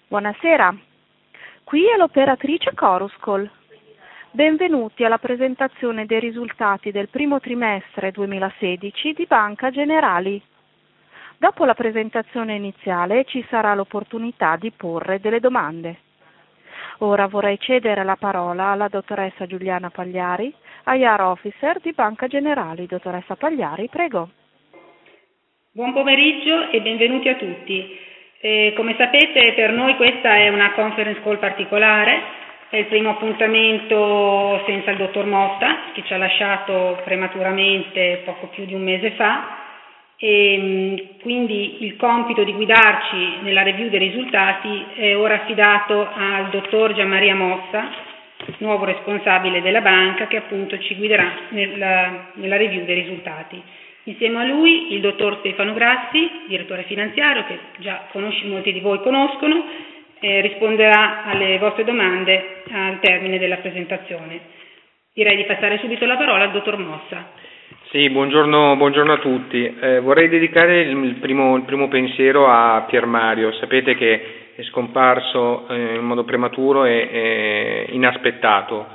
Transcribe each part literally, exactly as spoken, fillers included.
Buonasera, qui è l'operatrice Coruscol. Benvenuti alla presentazione dei risultati del primo trimestre duemilasedici di Banca Generali. Dopo la presentazione iniziale ci sarà l'opportunità di porre delle domande. Ora vorrei cedere la parola alla dottoressa Giuliana Pagliari, I R Officer di Banca Generali. Dottoressa Pagliari, prego. Buon pomeriggio e benvenuti a tutti. Eh, come sapete, per noi questa è una conference call particolare, è il primo appuntamento senza il dottor Motta, che ci ha lasciato prematuramente poco più di un mese fa, e quindi il compito di guidarci nella review dei risultati è ora affidato al dottor Gianmaria Mossa, nuovo responsabile della banca, che appunto ci guiderà nella, nella review dei risultati. Insieme a lui il dottor Stefano Grassi, direttore finanziario, che già conosci, molti di voi conoscono, eh, risponderà alle vostre domande al termine della presentazione. Direi di passare subito la parola al dottor Mossa. Sì, buongiorno, buongiorno a tutti. Eh, vorrei dedicare il, il, primo, il primo pensiero a Pier Mario. Sapete che è scomparso eh, in modo prematuro e, e inaspettato.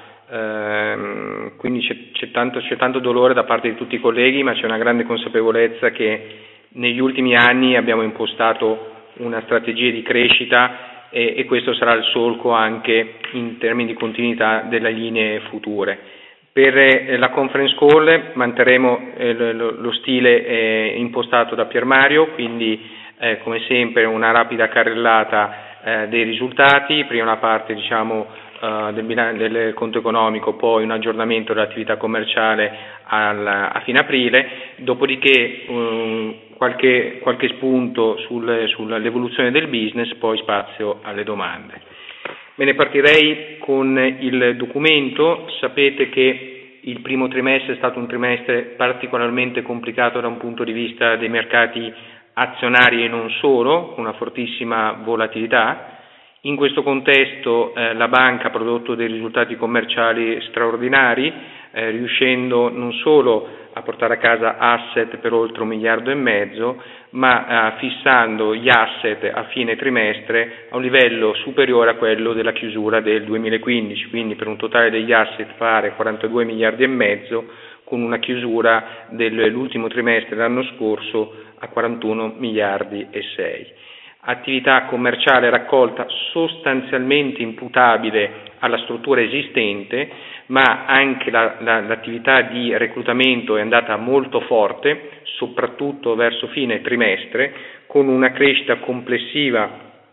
Uh, quindi c'è, c'è, tanto, c'è tanto dolore da parte di tutti i colleghi, ma c'è una grande consapevolezza che negli ultimi anni abbiamo impostato una strategia di crescita e, e questo sarà il solco anche in termini di continuità delle linee future. Per eh, la conference call manterremo eh, lo, lo stile eh, impostato da Pier Mario, quindi eh, come sempre una rapida carrellata eh, dei risultati, prima una parte diciamo Uh, del, bilan- del conto economico, poi un aggiornamento dell'attività commerciale al, a fine aprile, dopodiché um, qualche, qualche spunto sul, sull'evoluzione del business, poi spazio alle domande. Bene, partirei con il documento. Sapete che il primo trimestre è stato un trimestre particolarmente complicato da un punto di vista dei mercati azionari e non solo, con una fortissima volatilità. In questo contesto eh, la banca ha prodotto dei risultati commerciali straordinari, eh, riuscendo non solo a portare a casa asset per oltre un miliardo e mezzo, ma eh, fissando gli asset a fine trimestre a un livello superiore a quello della chiusura del duemilaquindici, quindi per un totale degli asset pari a quarantadue miliardi e mezzo, con una chiusura dell'ultimo trimestre dell'anno scorso a quarantuno miliardi e sei. Attività commerciale raccolta sostanzialmente imputabile alla struttura esistente, ma anche la, la, l'attività di reclutamento è andata molto forte, soprattutto verso fine trimestre, con una crescita complessiva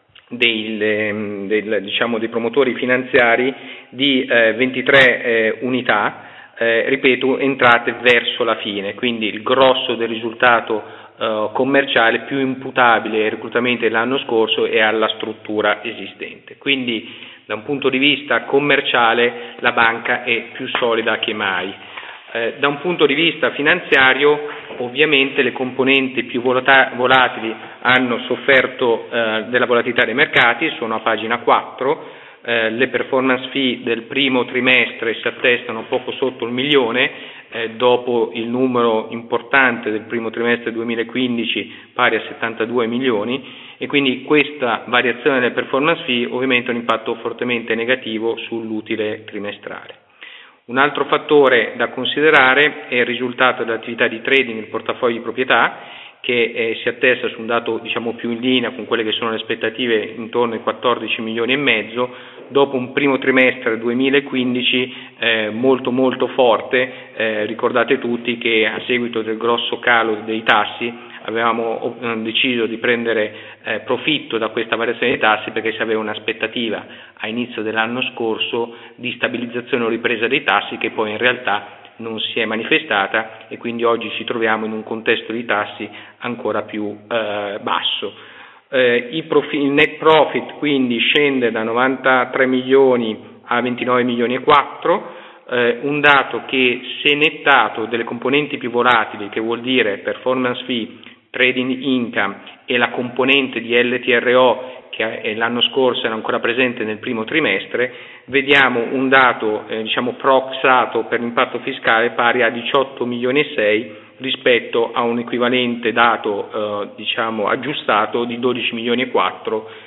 del, del, diciamo, dei promotori finanziari di eh, ventitré eh, unità, eh, ripeto, entrate verso la fine, quindi il grosso del risultato commerciale più imputabile ai reclutamenti dell'anno scorso e alla struttura esistente. Quindi da un punto di vista commerciale la banca è più solida che mai. Eh, da un punto di vista finanziario ovviamente le componenti più volata- volatili hanno sofferto eh, della volatilità dei mercati, sono a pagina quattro. Eh, le performance fee del primo trimestre si attestano poco sotto il milione, eh, dopo il numero importante del primo trimestre duemilaquindici pari a settantadue milioni, e quindi questa variazione delle performance fee ovviamente ha un impatto fortemente negativo sull'utile trimestrale. Un altro fattore da considerare è il risultato dell'attività di trading del portafoglio di proprietà, che eh, si attesta su un dato diciamo più in linea con quelle che sono le aspettative, intorno ai quattordici milioni e mezzo, dopo un primo trimestre duemilaquindici eh, molto molto forte. Eh, ricordate tutti che a seguito del grosso calo dei tassi avevamo eh, deciso di prendere eh, profitto da questa variazione dei tassi, perché si aveva un'aspettativa a inizio dell'anno scorso di stabilizzazione o ripresa dei tassi, che poi in realtà non si è manifestata, e quindi oggi ci troviamo in un contesto di tassi ancora più eh, basso. Eh, il, profi- il net profit quindi scende da novantatré milioni a ventinove milioni e quattro, eh, un dato che, se nettato delle componenti più volatili, che vuol dire performance fee, trading income e la componente di L T R O che l'anno scorso era ancora presente nel primo trimestre, vediamo un dato eh, diciamo proxato per l'impatto fiscale pari a diciotto milioni e sei rispetto a un equivalente dato eh, diciamo aggiustato di dodici milioni e quattro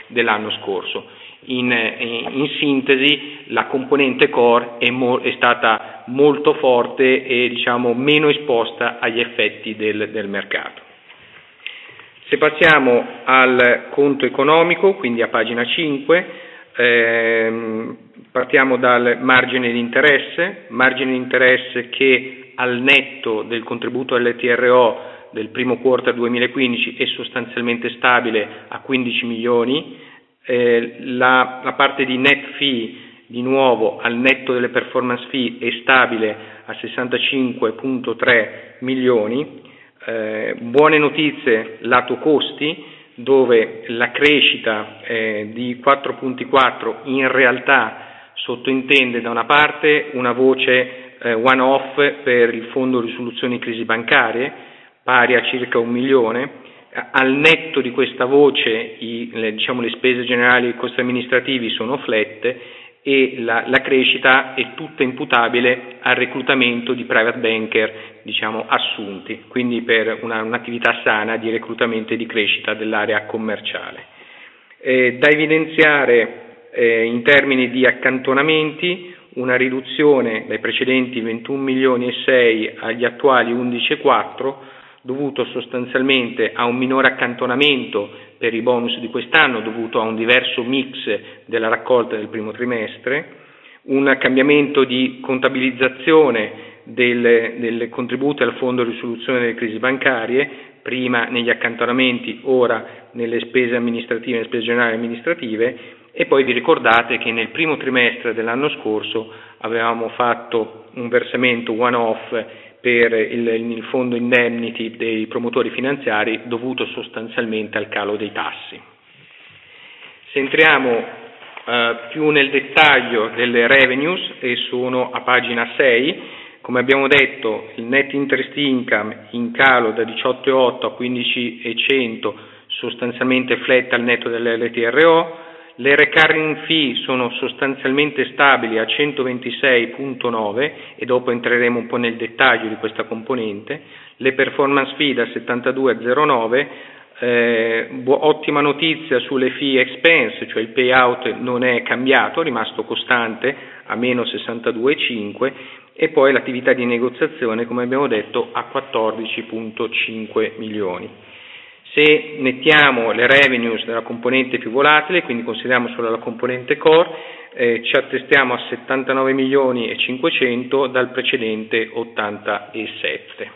dell'anno scorso. In, in, in sintesi, la componente core è, mo, è stata molto forte e diciamo meno esposta agli effetti del, del mercato. Se passiamo al conto economico, quindi a pagina cinque, ehm, partiamo dal margine di interesse, margine di interesse che al netto del contributo L T R O del primo quarter duemilaquindici è sostanzialmente stabile a quindici milioni, eh, la, la parte di net fee di nuovo al netto delle performance fee è stabile a sessantacinque virgola tre milioni. Eh, buone notizie lato costi, dove la crescita eh, di quattro virgola quattro in realtà sottintende da una parte una voce eh, one-off per il fondo risoluzione crisi bancarie, pari a circa un milione. Al netto di questa voce i, le, diciamo, le spese generali e i costi amministrativi sono flat e la, la crescita è tutta imputabile al reclutamento di private banker, diciamo, assunti, quindi per una, un'attività sana di reclutamento e di crescita dell'area commerciale. Eh, da evidenziare eh, in termini di accantonamenti una riduzione dai precedenti ventuno milioni e sei agli attuali undici virgola quattro, dovuto sostanzialmente a un minore accantonamento per i bonus di quest'anno, dovuto a un diverso mix della raccolta del primo trimestre, un cambiamento di contabilizzazione del, del contributo al fondo di risoluzione delle crisi bancarie, prima negli accantonamenti, ora nelle spese amministrative, nelle spese generali amministrative, e poi vi ricordate che nel primo trimestre dell'anno scorso avevamo fatto un versamento one-off per il, il fondo indemnity dei promotori finanziari dovuto sostanzialmente al calo dei tassi. Se entriamo eh, più nel dettaglio delle revenues, e sono a pagina sei, come abbiamo detto il net interest income in calo da diciotto virgola otto a quindici virgola cento, sostanzialmente flat al netto dell'L T R O. Le recurring fee sono sostanzialmente stabili a centoventisei virgola nove e dopo entreremo un po' nel dettaglio di questa componente. Le performance fee da settantadue virgola zero nove, eh, ottima notizia sulle fee expense, cioè il payout non è cambiato, è rimasto costante a meno sessantadue virgola cinque, e poi l'attività di negoziazione, come abbiamo detto, a quattordici virgola cinque milioni. Se mettiamo le revenues della componente più volatile, quindi consideriamo solo la componente core, eh, ci attestiamo a settantanove milioni e cinquecento dal precedente ottantasette.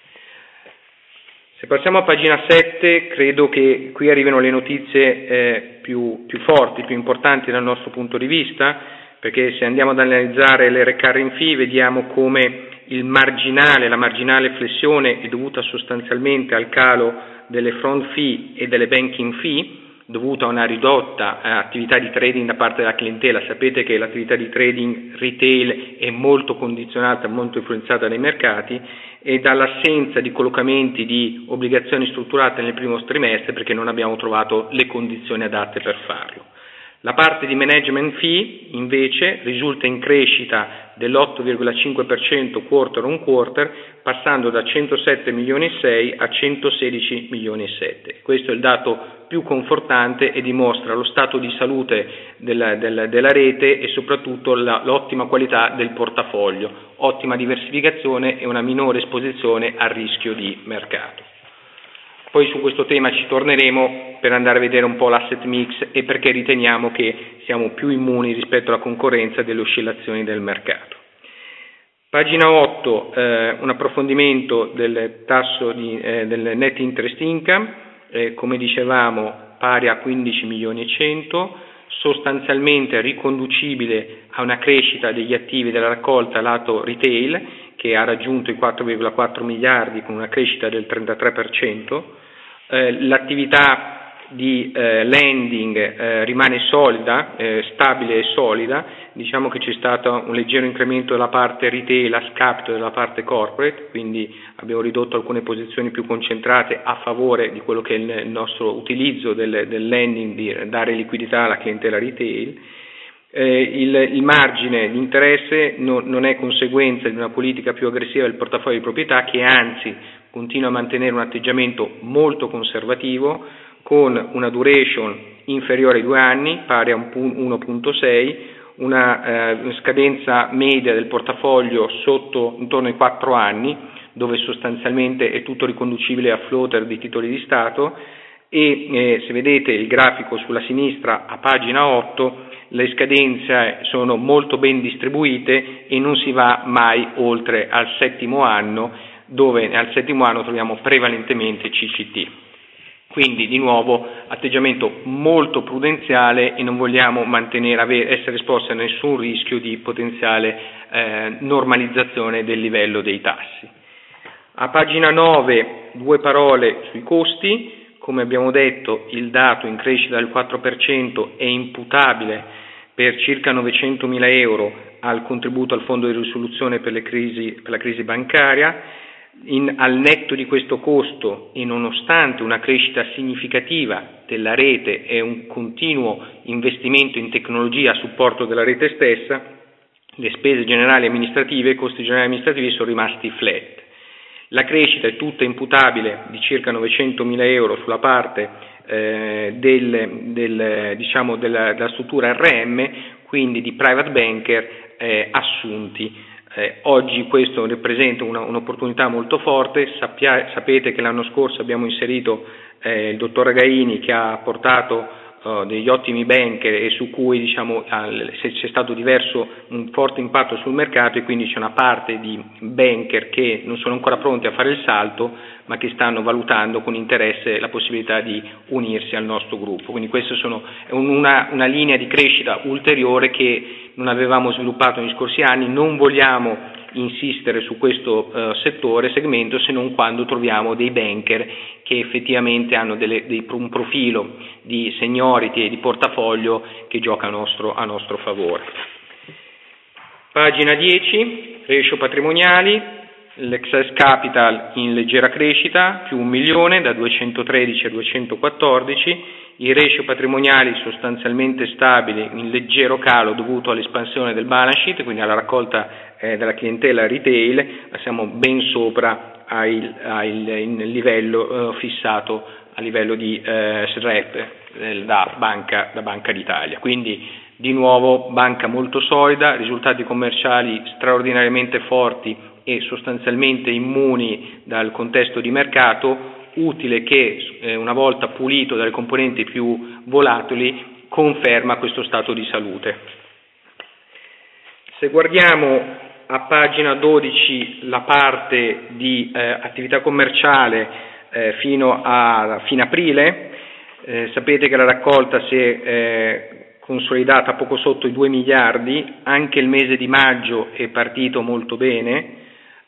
Se passiamo a pagina sette, credo che qui arrivino le notizie eh, più, più forti, più importanti dal nostro punto di vista, perché se andiamo ad analizzare le recurring fee vediamo come il marginale, la marginale flessione è dovuta sostanzialmente al calo delle front fee e delle banking fee, dovuta a una ridotta eh, attività di trading da parte della clientela. Sapete che l'attività di trading retail è molto condizionata, molto influenzata dai mercati, e dall'assenza di collocamenti di obbligazioni strutturate nel primo trimestre, perché non abbiamo trovato le condizioni adatte per farlo. La parte di management fee invece risulta in crescita dell'otto virgola cinque per cento quarter on quarter, passando da centosette milioni e sei a centosedici milioni e sette. Questo è il dato più confortante e dimostra lo stato di salute della, della, della rete e soprattutto la, l'ottima qualità del portafoglio, ottima diversificazione e una minore esposizione al rischio di mercato. Poi su questo tema ci torneremo per andare a vedere un po' l'asset mix e perché riteniamo che siamo più immuni rispetto alla concorrenza delle oscillazioni del mercato. Pagina otto, eh, un approfondimento del tasso di, eh, del net interest income, eh, come dicevamo pari a quindici milioni e cento, sostanzialmente riconducibile a una crescita degli attivi della raccolta lato retail, che ha raggiunto i quattro virgola quattro miliardi con una crescita del trentatré per cento. Eh, l'attività di eh, lending eh, rimane solida, eh, stabile e solida. Diciamo che c'è stato un leggero incremento della parte retail a scapito della parte corporate, quindi abbiamo ridotto alcune posizioni più concentrate a favore di quello che è il nostro utilizzo del, del lending, di dare liquidità alla clientela retail. Eh, il, il margine di interesse no, non è conseguenza di una politica più aggressiva del portafoglio di proprietà, che anzi continua a mantenere un atteggiamento molto conservativo, con una duration inferiore ai due anni, pari a uno virgola sei, una eh, scadenza media del portafoglio sotto intorno ai quattro anni, dove sostanzialmente è tutto riconducibile a floater di titoli di Stato, e eh, se vedete il grafico sulla sinistra a pagina otto, le scadenze sono molto ben distribuite e non si va mai oltre al settimo anno, dove al settimo anno troviamo prevalentemente C C T. Quindi di nuovo atteggiamento molto prudenziale e non vogliamo mantenere, avere, essere esposti a nessun rischio di potenziale eh, normalizzazione del livello dei tassi. A pagina nove due parole sui costi. Come abbiamo detto, il dato in crescita del quattro per cento è imputabile per circa novecentomila euro al contributo al fondo di risoluzione per, le crisi, per la crisi bancaria. In, al netto di questo costo e nonostante una crescita significativa della rete e un continuo investimento in tecnologia a supporto della rete stessa, le spese generali amministrative e i costi generali amministrativi sono rimasti flat. La crescita è tutta imputabile di circa novecentomila euro sulla parte eh, del, del, diciamo della, della struttura R M, quindi di private banker eh, assunti. Eh, oggi questo rappresenta una, un'opportunità molto forte. Sappia, sapete che l'anno scorso abbiamo inserito eh, il dottor Againi, che ha portato uh, degli ottimi banker e su cui diciamo, al, c'è stato diverso, un forte impatto sul mercato, e quindi c'è una parte di banker che non sono ancora pronti a fare il salto, ma che stanno valutando con interesse la possibilità di unirsi al nostro gruppo. Quindi questa è una, una linea di crescita ulteriore che non avevamo sviluppato negli scorsi anni. Non vogliamo insistere su questo uh, settore, segmento, se non quando troviamo dei banker che effettivamente hanno delle, dei, un profilo di seniority e di portafoglio che gioca a nostro, a nostro favore. Pagina dieci, ratio patrimoniali. L'excess capital in leggera crescita, più un milione, da duecentotredici a duecentoquattordici, i ratio patrimoniali sostanzialmente stabili, in leggero calo dovuto all'espansione del balance sheet, quindi alla raccolta eh, della clientela retail, ma siamo ben sopra ai, ai, il livello eh, fissato a livello di eh, S R E P eh, da, banca, da Banca d'Italia. Quindi di nuovo banca molto solida, risultati commerciali straordinariamente forti e sostanzialmente immuni dal contesto di mercato, utile che eh, una volta pulito dalle componenti più volatili conferma questo stato di salute. Se guardiamo a pagina dodici la parte di eh, attività commerciale eh, fino a fine aprile, eh, sapete che la raccolta si è eh, consolidata poco sotto i due miliardi, anche il mese di maggio è partito molto bene.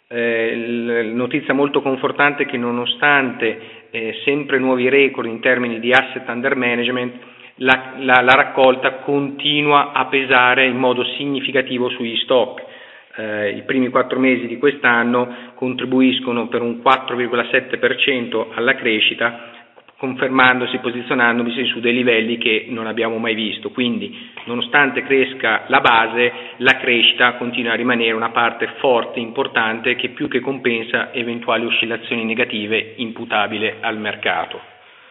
Eh, notizia molto confortante è che nonostante eh, sempre nuovi record in termini di asset under management, la, la, la raccolta continua a pesare in modo significativo sugli stock. Eh, I primi quattro mesi di quest'anno contribuiscono per un quattro virgola sette per cento alla crescita, confermandosi, posizionandosi su dei livelli che non abbiamo mai visto. Quindi, nonostante cresca la base, la crescita continua a rimanere una parte forte, importante, che più che compensa eventuali oscillazioni negative imputabile al mercato.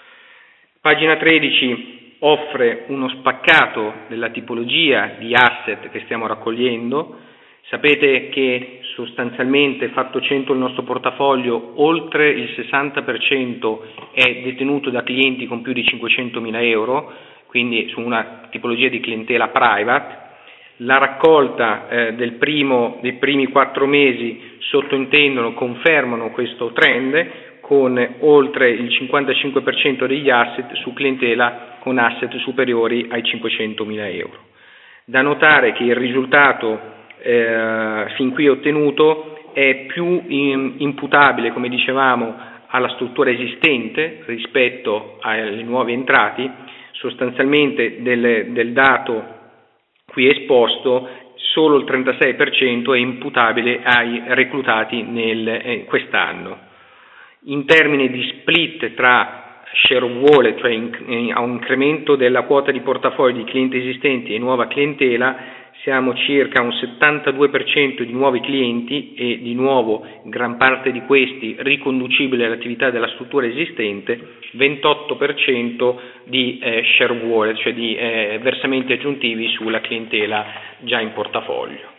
Pagina tredici offre uno spaccato della tipologia di asset che stiamo raccogliendo. Sapete che sostanzialmente, fatto cento il nostro portafoglio, oltre il sessanta per cento è detenuto da clienti con più di cinquecentomila euro, quindi su una tipologia di clientela private. La raccolta eh, del primo, dei primi quattro mesi sottointendono, confermano questo trend, con oltre il cinquantacinque per cento degli asset su clientela con asset superiori ai cinquecentomila euro. Da notare che il risultato Eh, fin qui ottenuto è più in, imputabile, come dicevamo, alla struttura esistente rispetto ai nuovi entrati. Sostanzialmente del, del dato qui esposto solo il trentasei per cento è imputabile ai reclutati nel, eh, quest'anno. In termini di split tra share of wallet, cioè in, in, a un incremento della quota di portafoglio di clienti esistenti e nuova clientela, siamo circa un settantadue per cento di nuovi clienti e di nuovo gran parte di questi riconducibili all'attività della struttura esistente, ventotto per cento di eh, share wallet, cioè di eh, versamenti aggiuntivi sulla clientela già in portafoglio.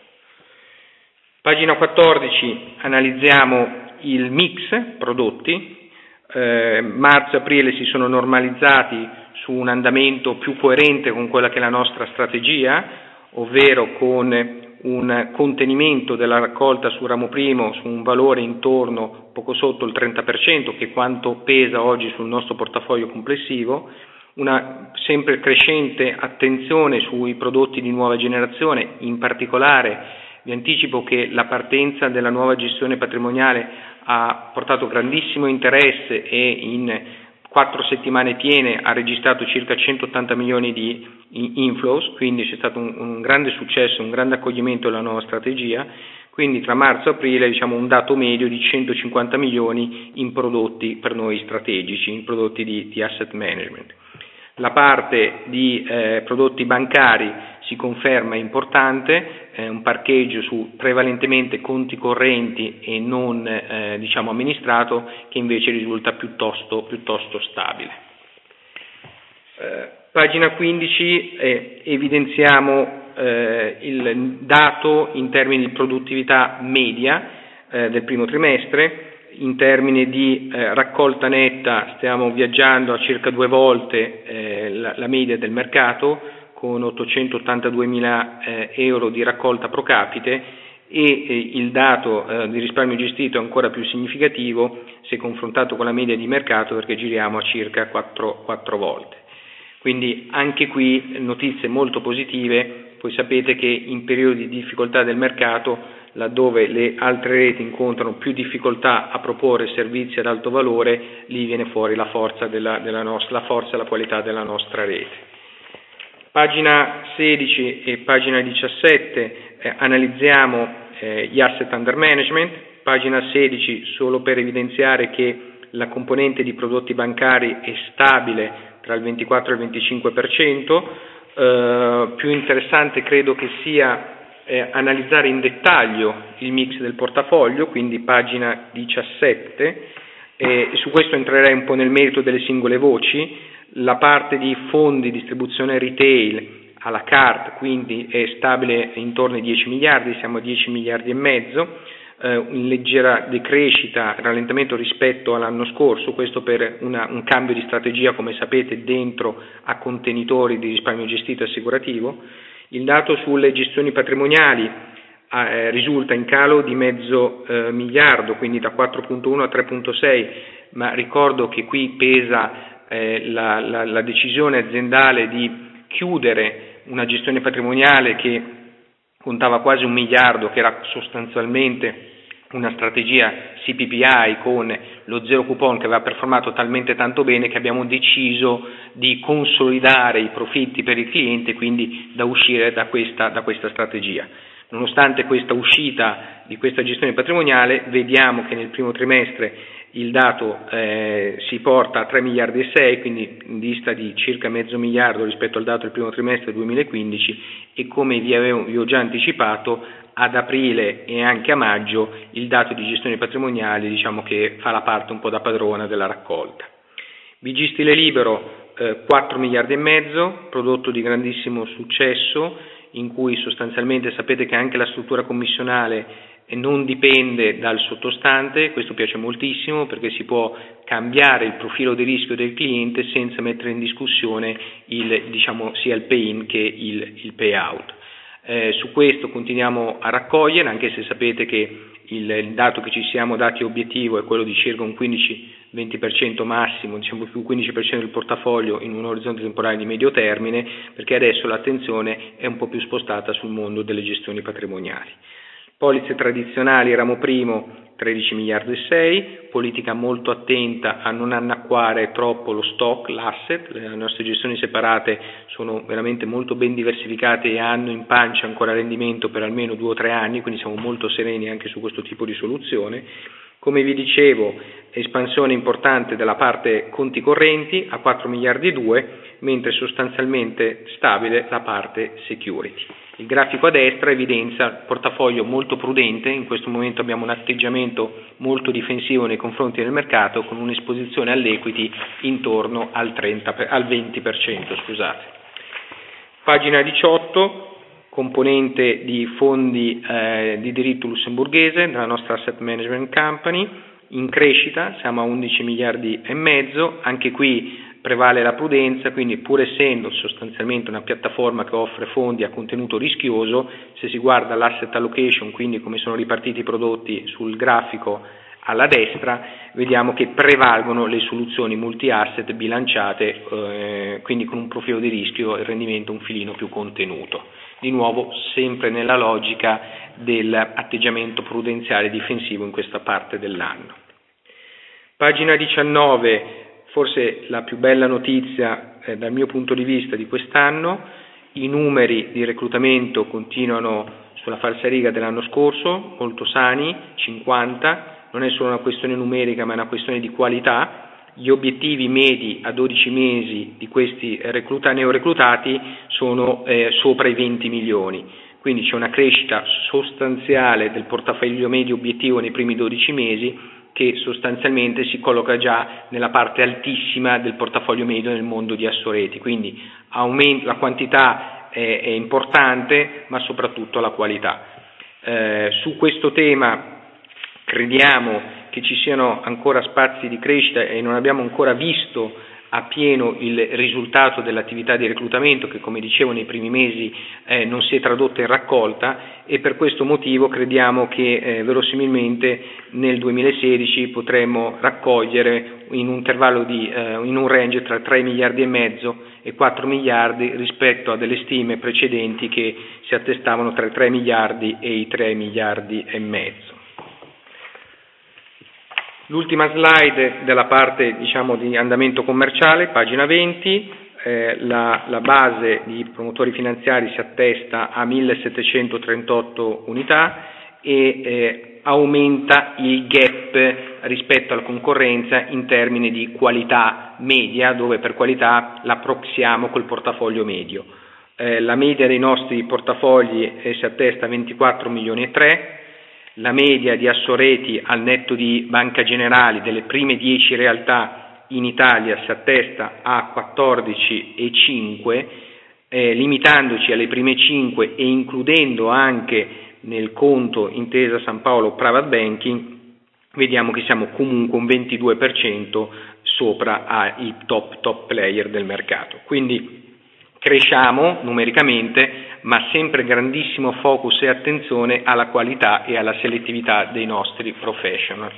Pagina quattordici, analizziamo il mix prodotti. Eh, marzo e aprile si sono normalizzati su un andamento più coerente con quella che è la nostra strategia, ovvero con un contenimento della raccolta sul ramo primo su un valore intorno poco sotto il trenta per cento, che è quanto pesa oggi sul nostro portafoglio complessivo, una sempre crescente attenzione sui prodotti di nuova generazione. In particolare vi anticipo che la partenza della nuova gestione patrimoniale ha portato grandissimo interesse e in quattro settimane piene ha registrato circa centottanta milioni di inflows, quindi c'è stato un, un grande successo, un grande accoglimento della nuova strategia. Quindi tra marzo e aprile diciamo un dato medio di centocinquanta milioni in prodotti per noi strategici, in prodotti di, di asset management. La parte di eh, prodotti bancari si conferma importante, eh, un parcheggio su prevalentemente conti correnti e non eh, diciamo amministrato, che invece risulta piuttosto, piuttosto stabile. Eh, pagina quindici, eh, evidenziamo eh, il dato in termini di produttività media eh, del primo trimestre. In termini di eh, raccolta netta stiamo viaggiando a circa due volte eh, la, la media del mercato, con ottocentottantaduemila eh, euro di raccolta pro capite, e eh, il dato eh, di risparmio gestito è ancora più significativo se confrontato con la media di mercato, perché giriamo a circa quattro volte. Quindi anche qui notizie molto positive. Poi sapete che in periodi di difficoltà del mercato, laddove le altre reti incontrano più difficoltà a proporre servizi ad alto valore, lì viene fuori la forza della, della nostra, la forza e la qualità della nostra rete. Pagina sedici e pagina diciassette eh, analizziamo eh, gli asset under management. Pagina sedici solo per evidenziare che la componente di prodotti bancari è stabile tra il ventiquattro e il venticinque per cento. Eh, più interessante credo che sia eh, analizzare in dettaglio il mix del portafoglio, quindi pagina diciassette, e su questo entrerei un po' nel merito delle singole voci. La parte di fondi distribuzione retail à la carte quindi è stabile intorno ai dieci miliardi, siamo a dieci miliardi e mezzo, eh, in leggera decrescita, rallentamento rispetto all'anno scorso, questo per una, un cambio di strategia, come sapete, dentro a contenitori di risparmio gestito assicurativo. Il dato sulle gestioni patrimoniali eh, risulta in calo di mezzo eh, miliardo, quindi da quattro virgola uno a tre virgola sei, ma ricordo che qui pesa Eh, la, la, la decisione aziendale di chiudere una gestione patrimoniale che contava quasi un miliardo, che era sostanzialmente una strategia C P P I con lo zero coupon, che aveva performato talmente tanto bene che abbiamo deciso di consolidare i profitti per il cliente, quindi da uscire da questa, da questa strategia. Nonostante questa uscita di questa gestione patrimoniale, vediamo che nel primo trimestre il dato eh, si porta a tre miliardi e sei, quindi in vista di circa mezzo miliardo rispetto al dato del primo trimestre duemilaquindici, e come vi avevo vi ho già anticipato, ad aprile e anche a maggio il dato di gestione patrimoniale diciamo che fa la parte un po' da padrona della raccolta. B G Stile Libero eh, quattro miliardi e mezzo, prodotto di grandissimo successo, in cui sostanzialmente sapete che anche la struttura commissionale non dipende dal sottostante. Questo piace moltissimo perché si può cambiare il profilo di rischio del cliente senza mettere in discussione il, diciamo, sia il pay-in che il, il pay-out. Eh, su questo continuiamo a raccogliere, anche se sapete che il, il dato che ci siamo dati obiettivo è quello di circa un quindici venti per cento massimo, diciamo più quindici per cento del portafoglio in un orizzonte temporale di medio termine, perché adesso l'attenzione è un po' più spostata sul mondo delle gestioni patrimoniali. Polizze tradizionali, ramo primo, tredici miliardi e sei, politica molto attenta a non annacquare troppo lo stock, l'asset. Le nostre gestioni separate sono veramente molto ben diversificate e hanno in pancia ancora rendimento per almeno due o tre anni, quindi siamo molto sereni anche su questo tipo di soluzione. Come vi dicevo, espansione importante della parte conti correnti a quattro miliardi e due, mentre sostanzialmente stabile la parte security. Il grafico a destra evidenzia il portafoglio molto prudente, in questo momento abbiamo un atteggiamento molto difensivo nei confronti del mercato con un'esposizione all'equity intorno al, trenta, al venti per cento. Scusate. Pagina diciotto, componente di fondi eh, di diritto lussemburghese della nostra asset management company, in crescita, siamo a undici miliardi e mezzo, anche qui prevale la prudenza, quindi pur essendo sostanzialmente una piattaforma che offre fondi a contenuto rischioso, se si guarda l'asset allocation, quindi come sono ripartiti i prodotti sul grafico alla destra, vediamo che prevalgono le soluzioni multi-asset bilanciate, eh, quindi con un profilo di rischio e rendimento un filino più contenuto. Di nuovo sempre nella logica dell'atteggiamento prudenziale difensivo in questa parte dell'anno. Pagina diciannove, forse la più bella notizia eh, dal mio punto di vista di quest'anno, i numeri di reclutamento continuano sulla falsariga dell'anno scorso, molto sani, cinquanta, non è solo una questione numerica ma è una questione di qualità. Gli obiettivi medi a dodici mesi di questi recluta, neoreclutati sono eh, sopra i venti milioni, quindi c'è una crescita sostanziale del portafoglio medio obiettivo nei primi dodici mesi che sostanzialmente si colloca già nella parte altissima del portafoglio medio nel mondo di Assoreti, quindi aumenta, la quantità è, è importante ma soprattutto la qualità. Eh, su questo tema crediamo che ci siano ancora spazi di crescita e non abbiamo ancora visto a pieno il risultato dell'attività di reclutamento che, come dicevo, nei primi mesi eh, non si è tradotta in raccolta, e per questo motivo crediamo che eh, verosimilmente nel duemilasedici potremo raccogliere in un intervallo di eh, in un range tra tre miliardi e mezzo e quattro miliardi rispetto a delle stime precedenti che si attestavano tra i tre miliardi e i tre miliardi e mezzo. L'ultima slide della parte, diciamo, di andamento commerciale, pagina venti, eh, la, la base di promotori finanziari si attesta a millesettecentotrentotto unità e eh, aumenta il gap rispetto alla concorrenza in termini di qualità media, dove per qualità la proxiamo col portafoglio medio. Eh, la media dei nostri portafogli eh, si attesta a ventiquattro milioni e tre. La media di Assoreti al netto di Banca Generali delle prime dieci realtà in Italia si attesta a quattordici e cinque, eh, limitandoci alle prime cinque e includendo anche nel conto Intesa San Paolo Private Banking, vediamo che siamo comunque un ventidue per cento sopra ai top top player del mercato. Quindi cresciamo numericamente, ma sempre grandissimo focus e attenzione alla qualità e alla selettività dei nostri professional.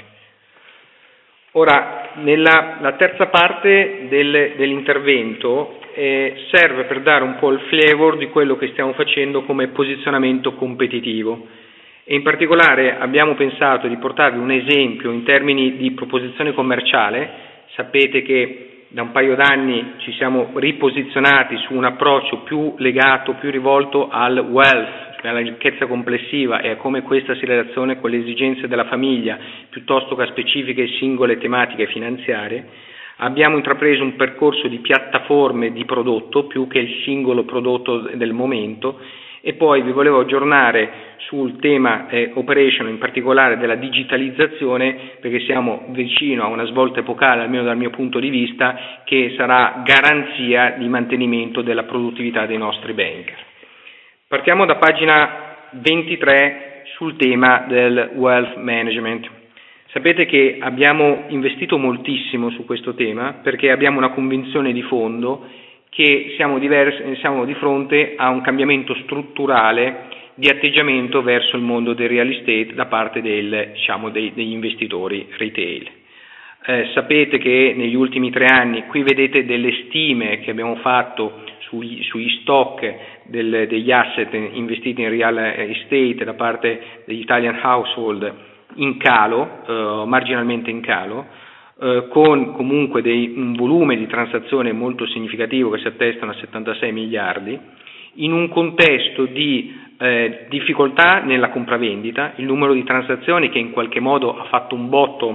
Ora, nella la terza parte del, dell'intervento eh, serve per dare un po' il flavor di quello che stiamo facendo come posizionamento competitivo, e in particolare abbiamo pensato di portarvi un esempio in termini di proposizione commerciale. Sapete che da un paio d'anni ci siamo riposizionati su un approccio più legato, più rivolto al wealth, cioè alla ricchezza complessiva e a come questa si relaziona con le esigenze della famiglia, piuttosto che a specifiche singole tematiche finanziarie. Abbiamo intrapreso un percorso di piattaforme di prodotto più che il singolo prodotto del momento, e poi vi volevo aggiornare sul tema eh, operation, in particolare della digitalizzazione, perché siamo vicino a una svolta epocale, almeno dal mio punto di vista, che sarà garanzia di mantenimento della produttività dei nostri banker. Partiamo da pagina ventitré sul tema del wealth management. Sapete che abbiamo investito moltissimo su questo tema perché abbiamo una convinzione di fondo che siamo, diversi, siamo di fronte a un cambiamento strutturale di atteggiamento verso il mondo del real estate da parte del, diciamo, dei, degli investitori retail. Eh, sapete che negli ultimi tre anni, qui vedete delle stime che abbiamo fatto sugli, sugli stock del, degli asset investiti in real estate da parte degli Italian household in calo, eh, marginalmente in calo, eh, con comunque dei, un volume di transazione molto significativo che si attestano a settantasei miliardi, in un contesto di eh, difficoltà nella compravendita. Il numero di transazioni che in qualche modo ha fatto un bottom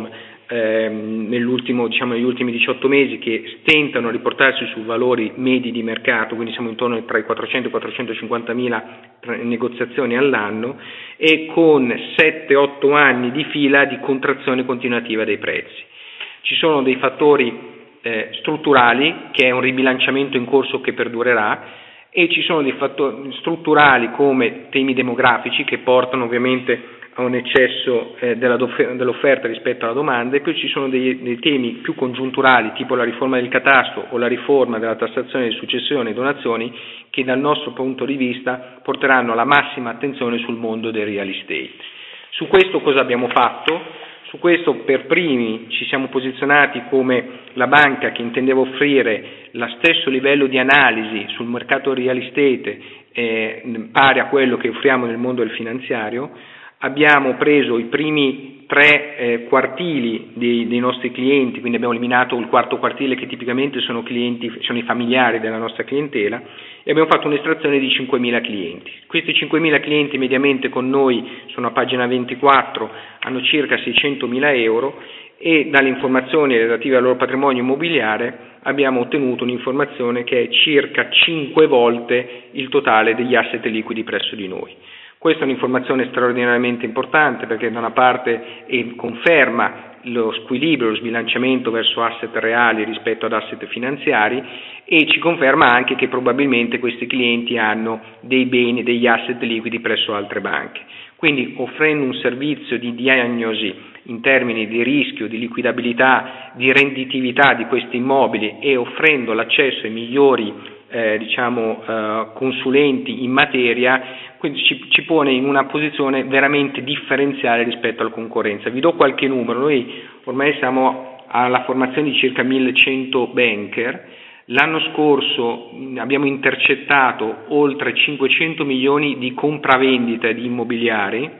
eh, nell'ultimo, diciamo, negli ultimi diciotto mesi, che tentano di riportarsi su valori medi di mercato, quindi siamo intorno tra i quattrocento e i quattrocentocinquantamila negoziazioni all'anno, e con sette otto anni di fila di contrazione continuativa dei prezzi. Ci sono dei fattori eh, strutturali, che è un ribilanciamento in corso che perdurerà, e ci sono dei fattori strutturali come temi demografici, che portano ovviamente a un eccesso eh, della dell'offerta rispetto alla domanda, e poi ci sono dei, dei temi più congiunturali, tipo la riforma del catasto o la riforma della tassazione di successione e donazioni, che dal nostro punto di vista porteranno la massima attenzione sul mondo del real estate. Su questo cosa abbiamo fatto? Su questo per primi ci siamo posizionati come la banca che intendeva offrire lo stesso livello di analisi sul mercato real estate eh, pari a quello che offriamo nel mondo del finanziario. Abbiamo preso i primi tre eh, quartili dei, dei nostri clienti, quindi abbiamo eliminato il quarto quartile, che tipicamente sono clienti, sono i familiari della nostra clientela, e abbiamo fatto un'estrazione di cinquemila clienti. Questi cinquemila clienti mediamente con noi sono a pagina ventiquattro, hanno circa seicentomila euro, e dalle informazioni relative al loro patrimonio immobiliare abbiamo ottenuto un'informazione che è circa cinque volte il totale degli asset liquidi presso di noi. Questa è un'informazione straordinariamente importante, perché da una parte eh, conferma lo squilibrio, lo sbilanciamento verso asset reali rispetto ad asset finanziari, e ci conferma anche che probabilmente questi clienti hanno dei beni, degli asset liquidi presso altre banche. Quindi, offrendo un servizio di diagnosi in termini di rischio, di liquidabilità, di renditività di questi immobili, e offrendo l'accesso ai migliori eh, diciamo, eh, consulenti in materia, quindi ci, ci pone in una posizione veramente differenziale rispetto alla concorrenza. Vi do qualche numero: noi ormai siamo alla formazione di circa millecento banker. L'anno scorso abbiamo intercettato oltre cinquecento milioni di compravendita di immobiliari.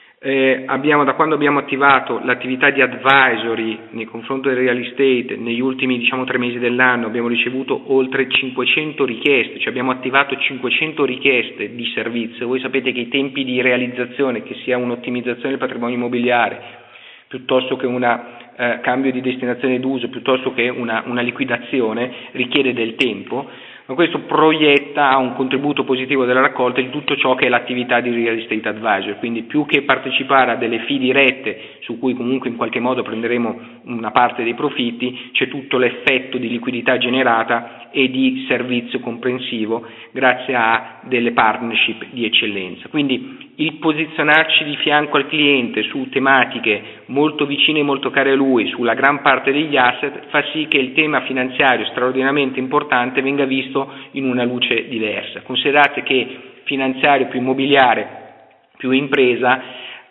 Eh, abbiamo, da quando abbiamo attivato l'attività di advisory nei confronti del real estate, negli ultimi diciamo tre mesi dell'anno abbiamo ricevuto oltre cinquecento richieste, cioè abbiamo attivato cinquecento richieste di servizio. Voi sapete che i tempi di realizzazione, che sia un'ottimizzazione del patrimonio immobiliare piuttosto che un eh, cambio di destinazione d'uso, piuttosto che una, una liquidazione, richiede del tempo, ma questo proietta a un contributo positivo della raccolta di tutto ciò che è l'attività di real estate advisor. Quindi, più che partecipare a delle fee dirette su cui comunque in qualche modo prenderemo una parte dei profitti, c'è tutto l'effetto di liquidità generata e di servizio comprensivo grazie a delle partnership di eccellenza. Quindi il posizionarci di fianco al cliente su tematiche molto vicine e molto care a lui, sulla gran parte degli asset, fa sì che il tema finanziario straordinariamente importante venga visto in una luce diversa. Considerate che finanziario più immobiliare più impresa,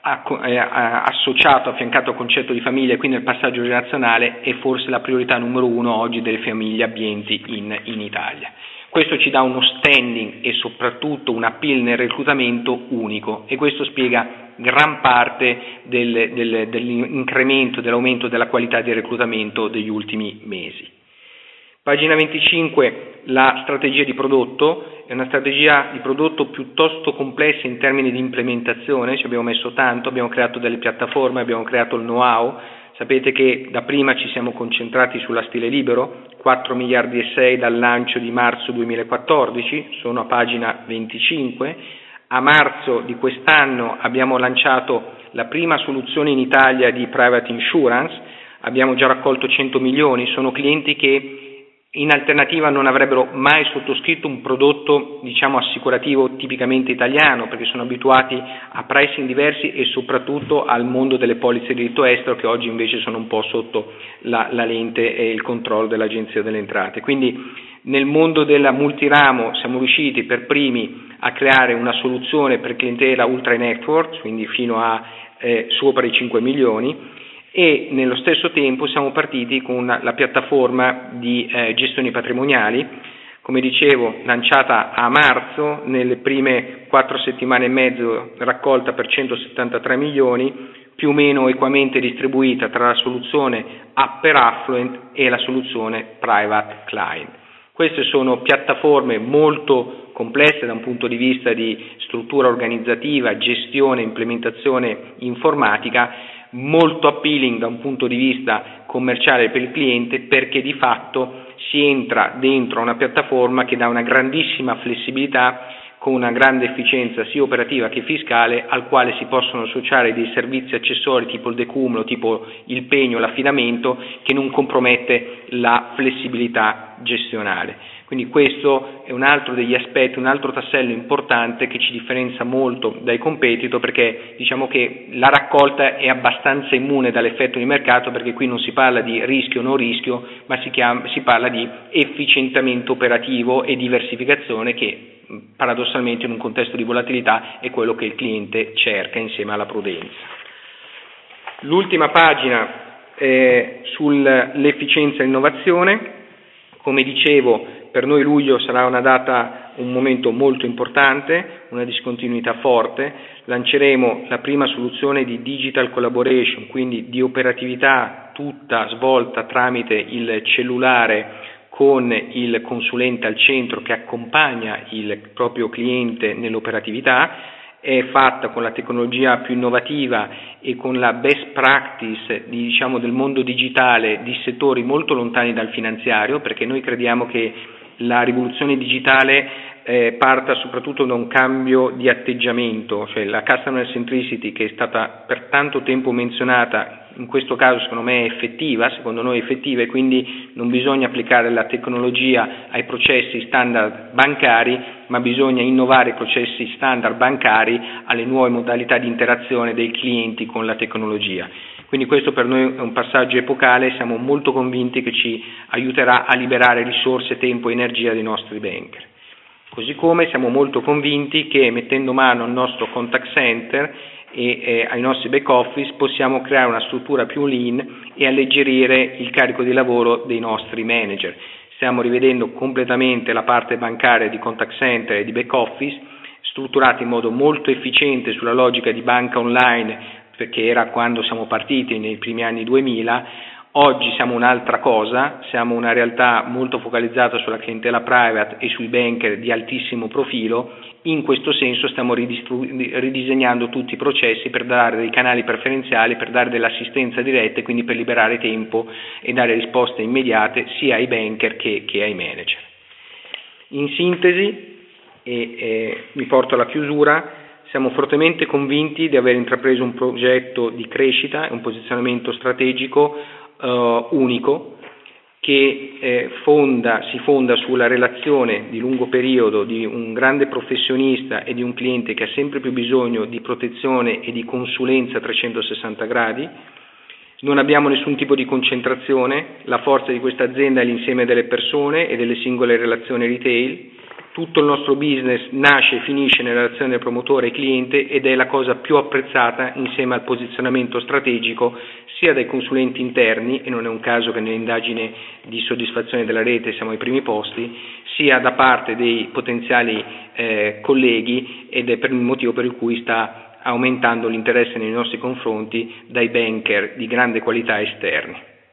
associato, affiancato al concetto di famiglia, e quindi il passaggio generazionale è forse la priorità numero uno oggi delle famiglie abbienti in, in Italia. Questo ci dà uno standing e soprattutto un appeal nel reclutamento unico, e questo spiega gran parte del, del, dell'incremento, dell'aumento della qualità di reclutamento degli ultimi mesi. Pagina venticinque, la strategia di prodotto. È una strategia di prodotto piuttosto complessa in termini di implementazione, ci abbiamo messo tanto, abbiamo creato delle piattaforme, abbiamo creato il know-how. Sapete che da prima ci siamo concentrati sulla stile libero, quattro miliardi e sei dal lancio di marzo duemilaquattordici, sono a pagina venticinque. A marzo di quest'anno abbiamo lanciato la prima soluzione in Italia di private insurance, abbiamo già raccolto cento milioni, sono clienti che in alternativa non avrebbero mai sottoscritto un prodotto, diciamo, assicurativo tipicamente italiano, perché sono abituati a pricing diversi e soprattutto al mondo delle polizze di diritto estero, che oggi invece sono un po' sotto la, la lente e il controllo dell'Agenzia delle Entrate. Quindi nel mondo della multiramo siamo riusciti per primi a creare una soluzione per clientela ultra network, quindi fino a eh, sopra i cinque milioni, e nello stesso tempo siamo partiti con una, la piattaforma di eh, gestioni patrimoniali, come dicevo, lanciata a marzo, nelle prime quattro settimane e mezzo raccolta per centosettantatré milioni, più o meno equamente distribuita tra la soluzione Upper Affluent e la soluzione Private Client. Queste sono piattaforme molto complesse da un punto di vista di struttura organizzativa, gestione, implementazione informatica, molto appealing da un punto di vista commerciale per il cliente, perché di fatto si entra dentro una piattaforma che dà una grandissima flessibilità con una grande efficienza sia operativa che fiscale, al quale si possono associare dei servizi accessori tipo il decumulo, tipo il pegno, l'affidamento, che non compromette la flessibilità gestionale. Quindi questo è un altro degli aspetti, un altro tassello importante che ci differenzia molto dai competitor, perché diciamo che la raccolta è abbastanza immune dall'effetto di mercato, perché qui non si parla di rischio o non rischio, ma si, chiama, si parla di efficientamento operativo e diversificazione, che paradossalmente in un contesto di volatilità è quello che il cliente cerca insieme alla prudenza. L'ultima pagina è sull'efficienza e l'innovazione. Come dicevo, per noi luglio sarà una data, un momento molto importante, una discontinuità forte. Lanceremo la prima soluzione di digital collaboration, quindi di operatività tutta svolta tramite il cellulare, con il consulente al centro che accompagna il proprio cliente nell'operatività. È fatta con la tecnologia più innovativa e con la best practice di, diciamo, del mondo digitale di settori molto lontani dal finanziario, perché noi crediamo che la rivoluzione digitale eh, parta soprattutto da un cambio di atteggiamento, cioè la customer centricity, che è stata per tanto tempo menzionata, in questo caso secondo me è effettiva, secondo noi è effettiva, e quindi non bisogna applicare la tecnologia ai processi standard bancari, ma bisogna innovare i processi standard bancari alle nuove modalità di interazione dei clienti con la tecnologia. Quindi questo per noi è un passaggio epocale, siamo molto convinti che ci aiuterà a liberare risorse, tempo e energia dei nostri banker. Così come siamo molto convinti che mettendo mano al nostro contact center e eh, ai nostri back office possiamo creare una struttura più lean e alleggerire il carico di lavoro dei nostri manager. Stiamo rivedendo completamente la parte bancaria di contact center e di back office, strutturata in modo molto efficiente sulla logica di banca online, perché era quando siamo partiti nei primi anni duemila. Oggi siamo un'altra cosa, siamo una realtà molto focalizzata sulla clientela private e sui banker di altissimo profilo. In questo senso stiamo ridisegnando tutti i processi per dare dei canali preferenziali, per dare dell'assistenza diretta e quindi per liberare tempo e dare risposte immediate sia ai banker che, che ai manager. In sintesi, e, e mi porto alla chiusura, siamo fortemente convinti di aver intrapreso un progetto di crescita e un posizionamento strategico Uh, unico che eh, fonda, si fonda sulla relazione di lungo periodo di un grande professionista e di un cliente che ha sempre più bisogno di protezione e di consulenza a trecentosessanta gradi. Non abbiamo nessun tipo di concentrazione, la forza di questa azienda è l'insieme delle persone e delle singole relazioni retail. Tutto il nostro business nasce e finisce nella relazione del promotore e cliente ed è la cosa più apprezzata insieme al posizionamento strategico sia dai consulenti interni, e non è un caso che nell'indagine di soddisfazione della rete siamo ai primi posti, sia da parte dei potenziali eh, colleghi, ed è per il motivo per il cui sta aumentando l'interesse nei nostri confronti dai banker di grande qualità esterni.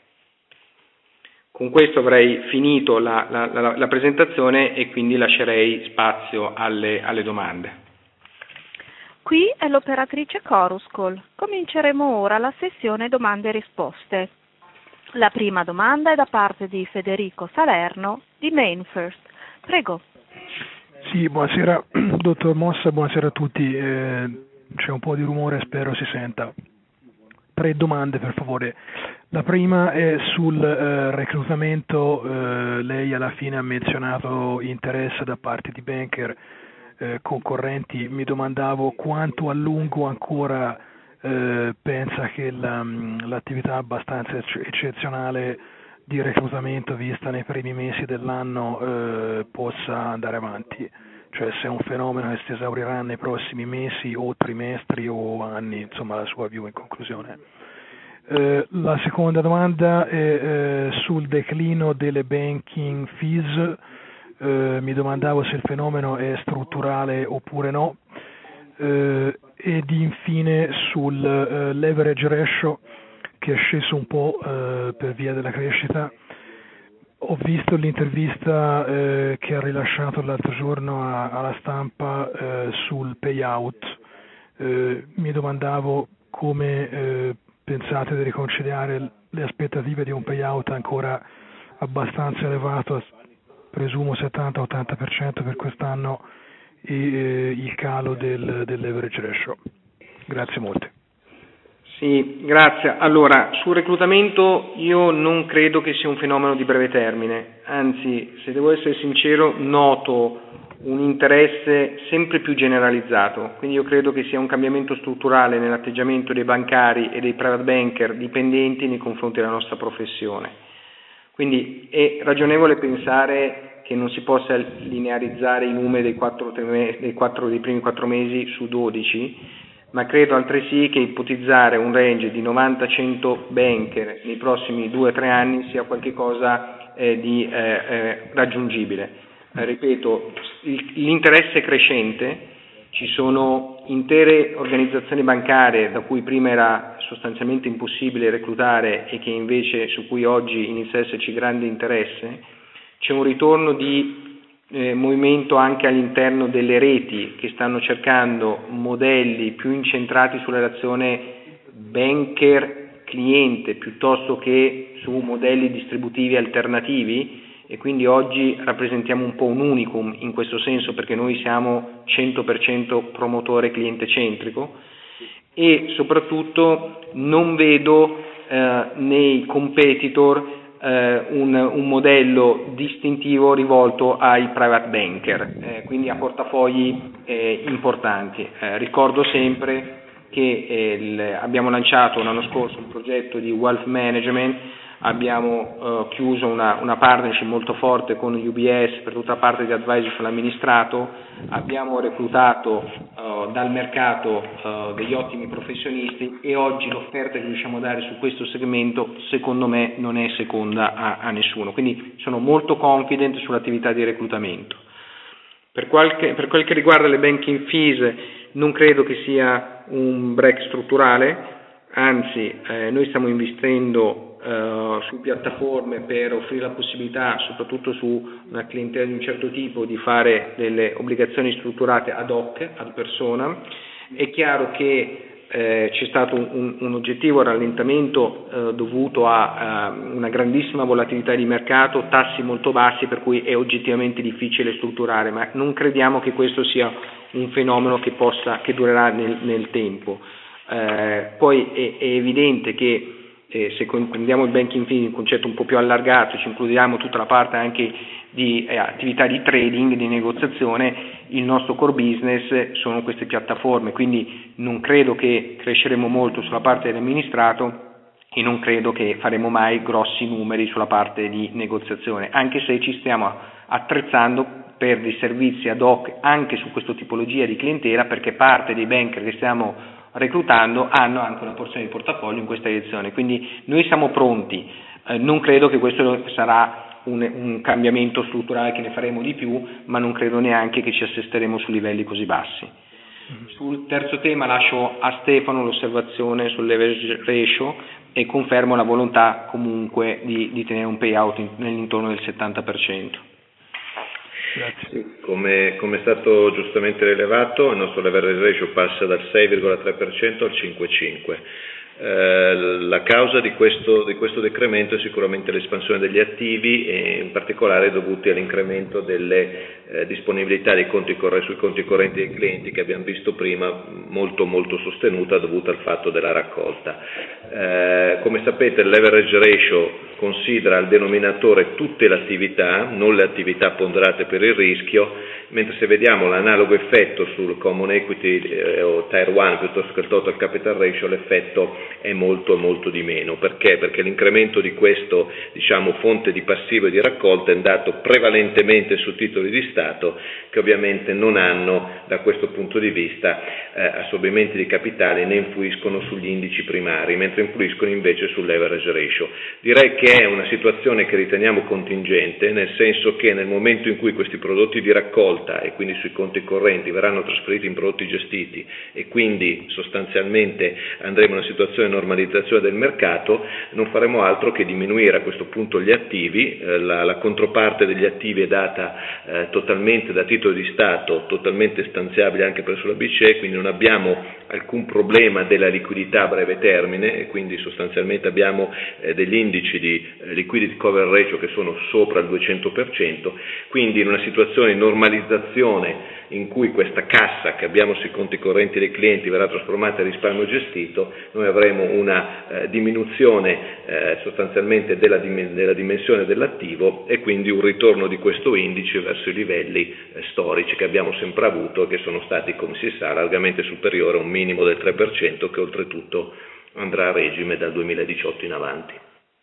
Con questo avrei finito la, la, la, la presentazione e quindi lascerei spazio alle, alle domande. Qui è l'operatrice Chorus Call. Cominceremo ora la sessione domande e risposte. La prima domanda è da parte di Federico Salerno di MainFirst. Prego. Sì, buonasera dottor Mossa, buonasera a tutti. Eh, c'è un po' di rumore, spero si senta. Tre domande per favore. La prima è sul eh, reclutamento. Eh, lei alla fine ha menzionato interesse da parte di banker eh, concorrenti. Mi domandavo quanto a lungo ancora eh, pensa che la, l'attività abbastanza eccezionale di reclutamento vista nei primi mesi dell'anno eh, possa andare avanti, cioè se è un fenomeno che si esaurirà nei prossimi mesi o trimestri o anni, insomma la sua view in conclusione. Eh, la seconda domanda è eh, sul declino delle banking fees. Eh, mi domandavo se il fenomeno è strutturale oppure no, eh, ed infine sul eh, leverage ratio, che è sceso un po' eh, per via della crescita. Ho visto l'intervista eh, che ha rilasciato l'altro giorno a, alla stampa eh, sul payout. Eh, mi domandavo come eh, pensate di riconciliare le aspettative di un payout ancora abbastanza elevato, presumo settanta ottanta per cento per quest'anno, e eh, il calo del, del leverage ratio? Grazie molte. Sì, grazie. Allora, sul reclutamento io non credo che sia un fenomeno di breve termine, anzi, se devo essere sincero, noto un interesse sempre più generalizzato, quindi io credo che sia un cambiamento strutturale nell'atteggiamento dei bancari e dei private banker dipendenti nei confronti della nostra professione. Quindi è ragionevole pensare che non si possa linearizzare i numeri dei, quattro, dei, quattro, dei primi quattro mesi su dodici, ma credo altresì che ipotizzare un range di novanta cento banker nei prossimi due tre anni sia qualcosa eh, di eh, eh, raggiungibile. Eh, ripeto, il, l'interesse è crescente, ci sono intere organizzazioni bancarie da cui prima era sostanzialmente impossibile reclutare e che invece su cui oggi inizia ad esserci grande interesse, c'è un ritorno di Eh, movimento anche all'interno delle reti che stanno cercando modelli più incentrati sulla relazione banker-cliente piuttosto che su modelli distributivi alternativi, e quindi oggi rappresentiamo un po' un unicum in questo senso, perché noi siamo cento per cento promotore cliente centrico, e soprattutto non vedo eh, nei competitor Un, un modello distintivo rivolto ai private banker, eh, quindi a portafogli eh, importanti. Eh, ricordo sempre che eh, il, abbiamo lanciato l'anno scorso un progetto di wealth management, abbiamo eh, chiuso una, una partnership molto forte con U B S per tutta la parte di advisory sull'amministrato, abbiamo reclutato eh, dal mercato eh, degli ottimi professionisti, e oggi l'offerta che riusciamo a dare su questo segmento secondo me non è seconda a, a nessuno, quindi sono molto confident sull'attività di reclutamento. Per, qualche, per quel che riguarda le banking fees, non credo che sia un break strutturale, anzi eh, noi stiamo investendo Uh, su piattaforme per offrire la possibilità, soprattutto su una clientela di un certo tipo, di fare delle obbligazioni strutturate ad hoc, ad persona. È chiaro che eh, c'è stato un, un, un oggettivo rallentamento eh, dovuto a, a una grandissima volatilità di mercato, tassi molto bassi, per cui è oggettivamente difficile strutturare, ma non crediamo che questo sia un fenomeno che possa, che durerà nel, nel tempo. Eh, poi è, è evidente che Eh, se comprendiamo il banking fee in un concetto un po' più allargato, ci includiamo tutta la parte anche di eh, attività di trading, di negoziazione, il nostro core business sono queste piattaforme, quindi non credo che cresceremo molto sulla parte dell'amministrato e non credo che faremo mai grossi numeri sulla parte di negoziazione, anche se ci stiamo attrezzando per dei servizi ad hoc anche su questa tipologia di clientela, perché parte dei banker che stiamo reclutando hanno anche una porzione di portafoglio in questa direzione, quindi noi siamo pronti, eh, non credo che questo sarà un, un cambiamento strutturale che ne faremo di più, ma non credo neanche che ci assesteremo su livelli così bassi. Sul terzo tema lascio a Stefano l'osservazione sul leverage ratio e confermo la volontà comunque di, di tenere un payout in, nell'intorno del settanta per cento. Sì, come, come è stato giustamente rilevato, il nostro leverage ratio passa dal sei virgola tre per cento al cinque virgola cinque per cento. Eh, la causa di questo, di questo decremento è sicuramente l'espansione degli attivi, e in particolare dovuti all'incremento delle eh, disponibilità dei conti correnti, sui conti correnti dei clienti, che abbiamo visto prima, molto molto sostenuta, dovuta al fatto della raccolta. Eh, come sapete, il leverage ratio considera al denominatore tutte le attività, non le attività ponderate per il rischio, mentre se vediamo l'analogo effetto sul common equity eh, o tier one piuttosto che il total capital ratio, l'effetto è molto molto di meno. Perché? Perché l'incremento di questo, diciamo, fonte di passivo e di raccolta è andato prevalentemente su titoli di Stato, che ovviamente non hanno da questo punto di vista eh, assorbimenti di capitale, né influiscono sugli indici primari, mentre influiscono invece sul leverage ratio. Direi che è una situazione che riteniamo contingente, nel senso che nel momento in cui questi prodotti di raccolta e quindi sui conti correnti verranno trasferiti in prodotti gestiti, e quindi sostanzialmente andremo in una situazione situazione di normalizzazione del mercato non faremo altro che diminuire a questo punto gli attivi, eh, la, la controparte degli attivi è data eh, totalmente da titolo di Stato, totalmente stanziabile anche presso la B C E, quindi non abbiamo alcun problema della liquidità a breve termine e quindi sostanzialmente abbiamo eh, degli indici di eh, liquidity cover ratio che sono sopra il duecento per cento, quindi in una situazione di normalizzazione in cui questa cassa che abbiamo sui conti correnti dei clienti verrà trasformata in risparmio gestito, noi avremo una eh, diminuzione eh, sostanzialmente della, dim- della dimensione dell'attivo e quindi un ritorno di questo indice verso i livelli eh, storici che abbiamo sempre avuto e che sono stati, come si sa, largamente superiori a un minimo del tre per cento che oltretutto andrà a regime dal duemiladiciotto in avanti.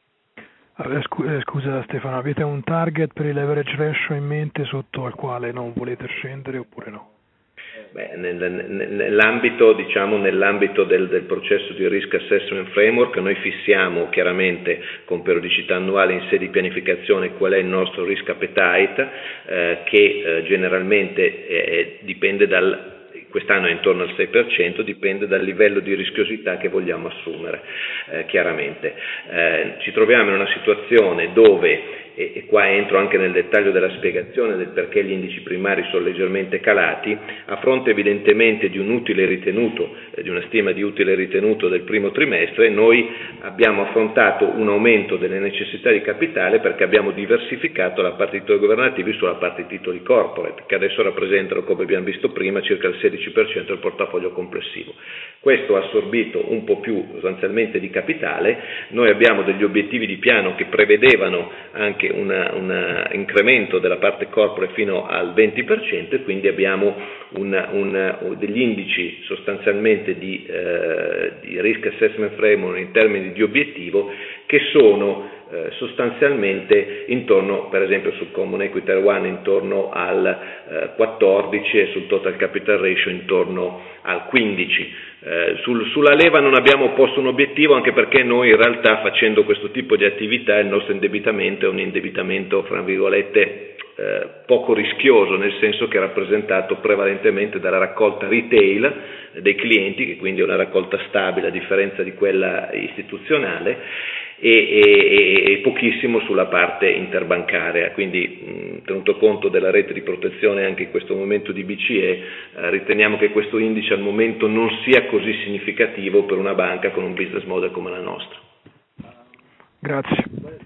Scusa Stefano, avete un target per il leverage ratio in mente sotto al quale non volete scendere oppure no? Beh, nell'ambito, diciamo, nell'ambito del, del processo di Risk Assessment Framework noi fissiamo chiaramente con periodicità annuale in sede di pianificazione qual è il nostro risk appetite eh, che eh, generalmente eh, dipende dal quest'anno è intorno al sei per cento, dipende dal livello di rischiosità che vogliamo assumere, eh, chiaramente. Eh, ci troviamo in una situazione dove, e, e qua entro anche nel dettaglio della spiegazione del perché gli indici primari sono leggermente calati, a fronte evidentemente di un utile ritenuto, eh, di una stima di utile ritenuto del primo trimestre, noi abbiamo affrontato un aumento delle necessità di capitale perché abbiamo diversificato la parte titoli governativi sulla parte titoli corporate, che adesso rappresentano, come abbiamo visto prima, circa il sedici per cento del portafoglio complessivo. Questo ha assorbito un po' più sostanzialmente di capitale, noi abbiamo degli obiettivi di piano che prevedevano anche un incremento della parte corporate fino al venti per cento e quindi abbiamo una, una, degli indici sostanzialmente di, eh, di risk assessment framework in termini di obiettivo che sono Eh, sostanzialmente intorno, per esempio sul Common Equity Tier uno intorno al eh, quattordici e sul Total Capital Ratio intorno al quindici. Eh, sul, sulla leva non abbiamo posto un obiettivo anche perché noi in realtà facendo questo tipo di attività il nostro indebitamento è un indebitamento fra virgolette eh, poco rischioso, nel senso che è rappresentato prevalentemente dalla raccolta retail dei clienti, che quindi è una raccolta stabile a differenza di quella istituzionale, E, e, e pochissimo sulla parte interbancaria, quindi mh, tenuto conto della rete di protezione anche in questo momento di B C E, eh, riteniamo che questo indice al momento non sia così significativo per una banca con un business model come la nostra. Grazie.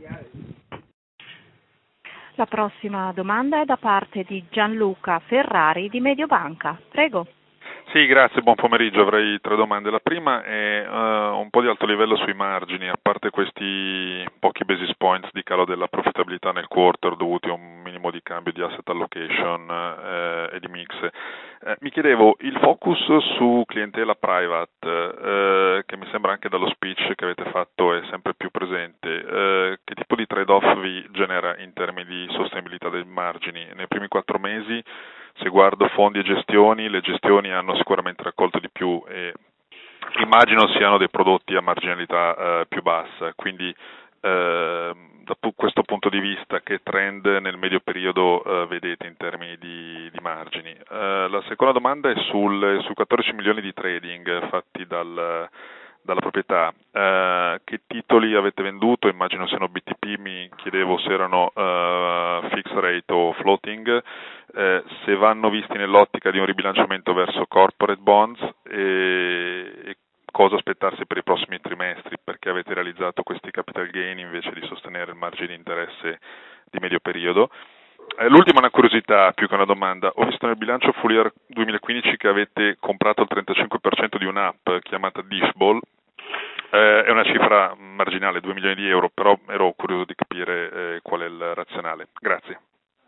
La prossima domanda è da parte di Gianluca Ferrari di Mediobanca. Prego. Sì, grazie, buon pomeriggio. Avrei tre domande. La prima è uh, un po' di alto livello sui margini, a parte questi pochi basis points di calo della profittabilità nel quarter dovuti a un minimo di cambio di asset allocation eh, e di mix. Eh, mi chiedevo, il focus su clientela private, eh, che mi sembra anche dallo speech che avete fatto è sempre più presente, eh, che tipo di trade-off vi genera in termini di sostenibilità dei margini? Nei primi quattro mesi, se guardo fondi e gestioni, le gestioni hanno sicuramente raccolto di più e immagino siano dei prodotti a marginalità eh, più bassa, quindi eh, da questo punto di vista che trend nel medio periodo eh, vedete in termini di, di margini? Eh, la seconda domanda è sul, sui quattordici milioni di trading fatti dal dalla proprietà, eh, che titoli avete venduto? Immagino siano B T P, mi chiedevo se erano eh, fixed rate o floating, eh, se vanno visti nell'ottica di un ribilanciamento verso corporate bonds e, e cosa aspettarsi per i prossimi trimestri, perché avete realizzato questi capital gain invece di sostenere il margine di interesse di medio periodo. Eh, l'ultima è una curiosità più che una domanda. Ho visto nel bilancio full year duemilaquindici che avete comprato il trentacinque per cento di un'app chiamata Dishball. Eh, è una cifra marginale, due milioni di euro, però ero curioso di capire eh, qual è il razionale. Grazie.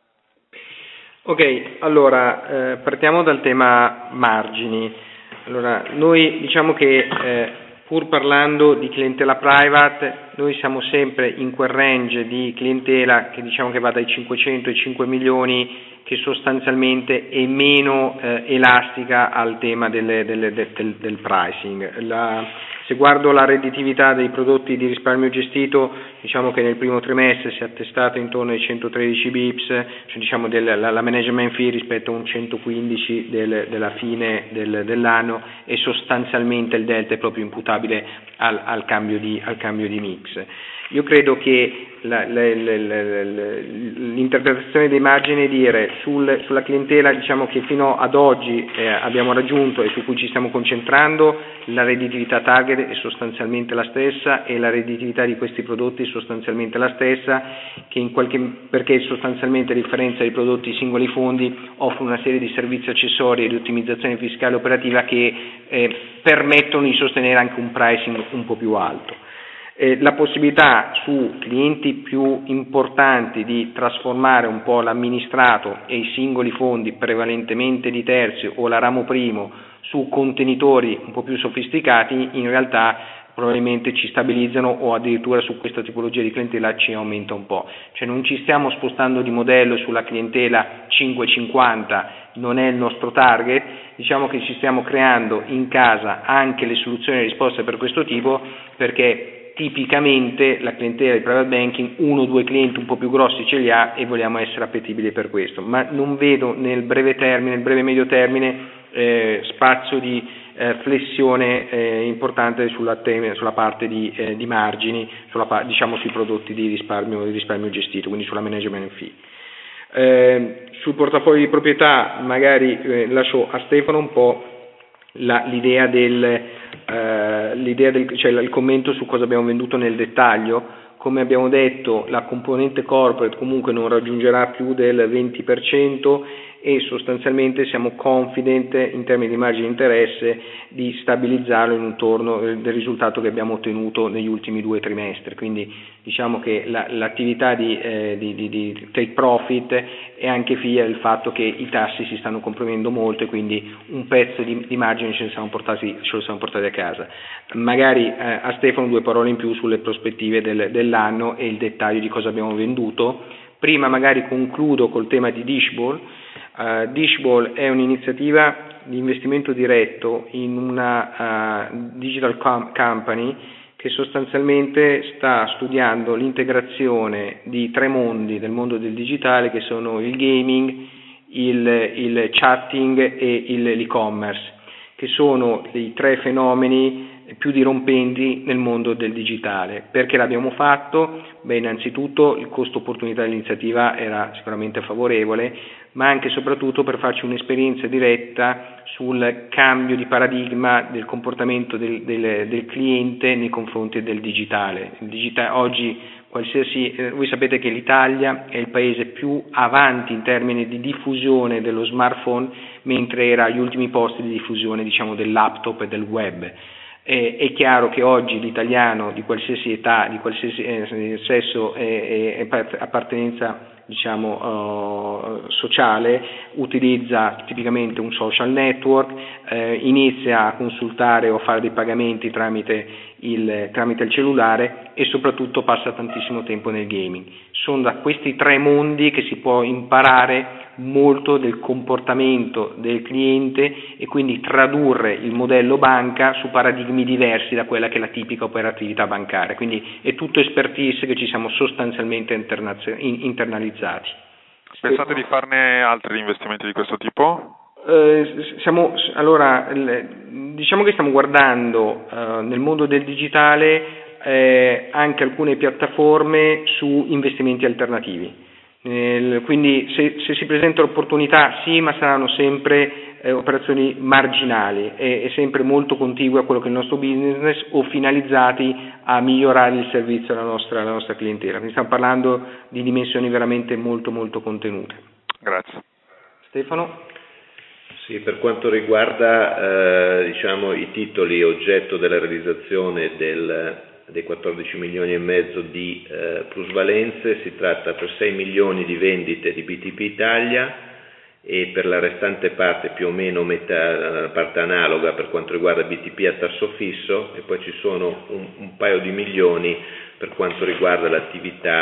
Ok, allora eh, partiamo dal tema margini. Allora, noi diciamo che eh, pur parlando di clientela private, noi siamo sempre in quel range di clientela che diciamo che va dai cinquecento ai cinque milioni che sostanzialmente è meno eh, elastica al tema delle, delle, de, del, del pricing. La, se guardo la redditività dei prodotti di risparmio gestito, diciamo che nel primo trimestre si è attestato intorno ai centotredici bips, cioè diciamo del, la, la management fee rispetto a un centoquindici del, della fine del, dell'anno, e sostanzialmente il delta è proprio imputabile al, al, cambio, di, al cambio di mix. Io credo che la, la, la, la, la, l'interpretazione dei margini è dire sul, sulla clientela, diciamo che fino ad oggi eh, abbiamo raggiunto e su cui ci stiamo concentrando, la redditività target è sostanzialmente la stessa e la redditività di questi prodotti è sostanzialmente la stessa, che in qualche, perché sostanzialmente a differenza dei prodotti singoli fondi offrono una serie di servizi accessori e di ottimizzazione fiscale operativa che eh, permettono di sostenere anche un pricing un po' più alto. Eh, la possibilità su clienti più importanti di trasformare un po' l'amministrato e i singoli fondi prevalentemente di terzi o la ramo primo su contenitori un po' più sofisticati, in realtà probabilmente ci stabilizzano, o addirittura su questa tipologia di clientela ci aumenta un po'. Cioè non ci stiamo spostando di modello sulla clientela cinque cinquanta, non è il nostro target, diciamo che ci stiamo creando in casa anche le soluzioni e risposte per questo tipo, perché tipicamente la clientela di private banking uno o due clienti un po' più grossi ce li ha e vogliamo essere appetibili per questo, ma non vedo nel breve termine, nel breve medio termine eh, spazio di eh, flessione eh, importante sulla, te- sulla parte di, eh, di margini, sulla, diciamo sui prodotti di risparmio, di risparmio gestito, quindi sulla management fee. Eh, sul portafoglio di proprietà magari eh, lascio a Stefano un po' la, l'idea del Uh, l'idea del, cioè il commento su cosa abbiamo venduto nel dettaglio. Come abbiamo detto, la componente corporate comunque non raggiungerà più del venti per cento e sostanzialmente siamo confident in termini di margine di interesse di stabilizzarlo in un torno del risultato che abbiamo ottenuto negli ultimi due trimestri. Quindi diciamo che la, l'attività di, eh, di, di, di take profit è anche figlia del fatto che i tassi si stanno comprimendo molto e quindi un pezzo di, di margine ce, ne siamo portati, ce lo siamo portati a casa. Magari eh, a Stefano due parole in più sulle prospettive del, dell'anno e il dettaglio di cosa abbiamo venduto. Prima magari concludo col tema di Dishball. Uh, Dishball è un'iniziativa di investimento diretto in una uh, digital com- company che sostanzialmente sta studiando l'integrazione di tre mondi del mondo del digitale, che sono il gaming, il, il chatting e il, l'e-commerce, che sono i tre fenomeni più dirompenti nel mondo del digitale. Perché l'abbiamo fatto? Beh, innanzitutto il costo opportunità dell'iniziativa era sicuramente favorevole, ma anche e soprattutto per farci un'esperienza diretta sul cambio di paradigma del comportamento del, del, del cliente nei confronti del digitale. Il digitale oggi, qualsiasi, eh, voi sapete che l'Italia è il paese più avanti in termini di diffusione dello smartphone, mentre era agli ultimi posti di diffusione, diciamo, del laptop e del web. Eh, è chiaro che oggi l'italiano di qualsiasi età, di qualsiasi eh, sesso e eh, eh, appartenenza diciamo uh, sociale utilizza tipicamente un social network, eh, inizia a consultare o a fare dei pagamenti tramite il, tramite il cellulare e soprattutto passa tantissimo tempo nel gaming. Sono da questi tre mondi che si può imparare molto del comportamento del cliente e quindi tradurre il modello banca su paradigmi diversi da quella che è la tipica operatività bancaria. Quindi è tutto expertise che ci siamo sostanzialmente internazio- internalizzati. Pensate di farne altri investimenti di questo tipo? Eh, siamo, allora, diciamo che stiamo guardando eh, nel mondo del digitale eh, anche alcune piattaforme su investimenti alternativi. Eh, quindi se, se si presenta l'opportunità sì, ma saranno sempre eh, operazioni marginali e, e sempre molto contigue a quello che è il nostro business o finalizzati a migliorare il servizio alla nostra, alla nostra clientela. Quindi stiamo parlando di dimensioni veramente molto molto contenute. Grazie. Stefano? Sì, per quanto riguarda eh, diciamo, i titoli oggetto della realizzazione del dei quattordici milioni e mezzo di eh, plusvalenze, si tratta per sei milioni di vendite di B T P Italia e per la restante parte più o meno metà, la parte analoga per quanto riguarda B T P a tasso fisso, e poi ci sono un, un paio di milioni per quanto riguarda l'attività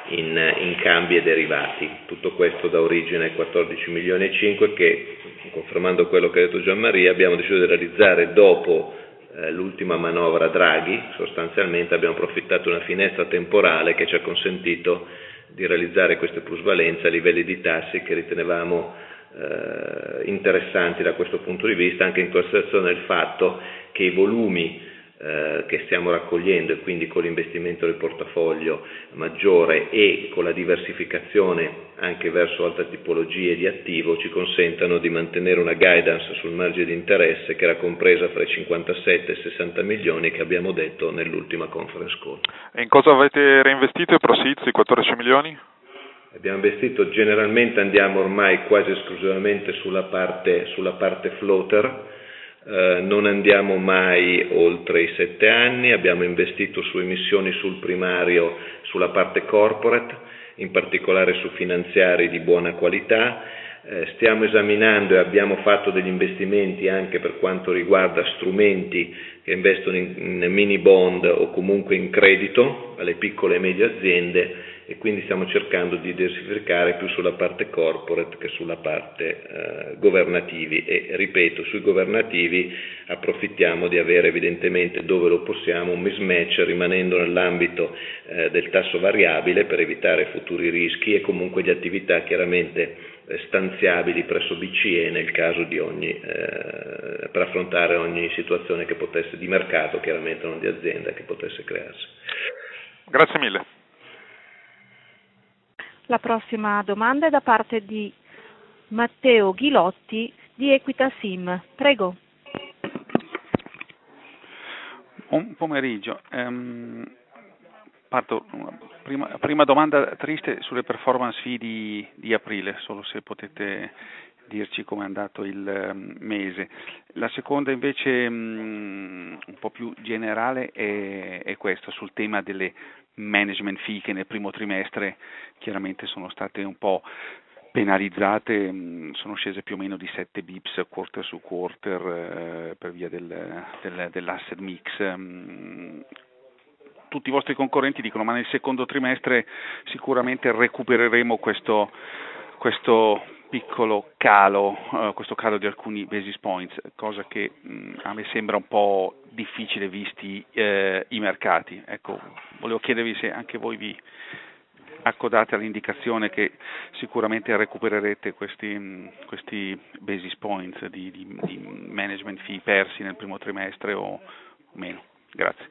in, in cambi e derivati. Tutto questo dà origine ai quattordici milioni e cinque che, confermando quello che ha detto Gianmaria, abbiamo deciso di realizzare dopo eh, l'ultima manovra Draghi. Sostanzialmente abbiamo approfittato di una finestra temporale che ci ha consentito di realizzare queste plusvalenze a livelli di tassi che ritenevamo eh, interessanti da questo punto di vista, anche in considerazione del fatto che i volumi eh, che stiamo raccogliendo, e quindi con l'investimento del portafoglio maggiore e con la diversificazione anche verso altre tipologie di attivo, ci consentano di mantenere una guidance sul margine di interesse che era compresa fra i cinquantasette e i sessanta milioni che abbiamo detto nell'ultima conference call. E in cosa avete reinvestito i proceeds, i quattordici milioni? Abbiamo investito, generalmente andiamo ormai quasi esclusivamente sulla parte, sulla parte floater, eh, non andiamo mai oltre i sette anni, abbiamo investito su emissioni sul primario, sulla parte corporate, in particolare su finanziari di buona qualità. Eh, stiamo esaminando e abbiamo fatto degli investimenti anche per quanto riguarda strumenti che investono in, in mini bond o comunque in credito alle piccole e medie aziende, e quindi stiamo cercando di diversificare più sulla parte corporate che sulla parte eh, governativi, e ripeto, sui governativi approfittiamo di avere evidentemente, dove lo possiamo, un mismatch rimanendo nell'ambito eh, del tasso variabile per evitare futuri rischi, e comunque di attività chiaramente eh, stanziabili presso B C E nel caso di ogni eh, per affrontare ogni situazione che potesse di mercato, chiaramente non di azienda, che potesse crearsi. Grazie mille. La prossima domanda è da parte di Matteo Ghilotti di Equita Sim. Prego. Buon pomeriggio. Um, parto, prima, prima domanda triste sulle performance fee di, di aprile, solo se potete dirci com'è andato il um, mese. La seconda invece um, un po' più generale è, è questa, sul tema delle management fee, che nel primo trimestre chiaramente sono state un po' penalizzate, sono scese più o meno di sette bips quarter su quarter eh, per via del, del, dell'asset mix. Tutti i vostri concorrenti dicono ma nel secondo trimestre sicuramente recupereremo questo, questo piccolo calo, uh, questo calo di alcuni basis points, cosa che mh, a me sembra un po' difficile visti eh, i mercati. Ecco, volevo chiedervi se anche voi vi accodate all'indicazione che sicuramente recupererete questi, mh, questi basis points di, di, di management fee persi nel primo trimestre o meno. Grazie.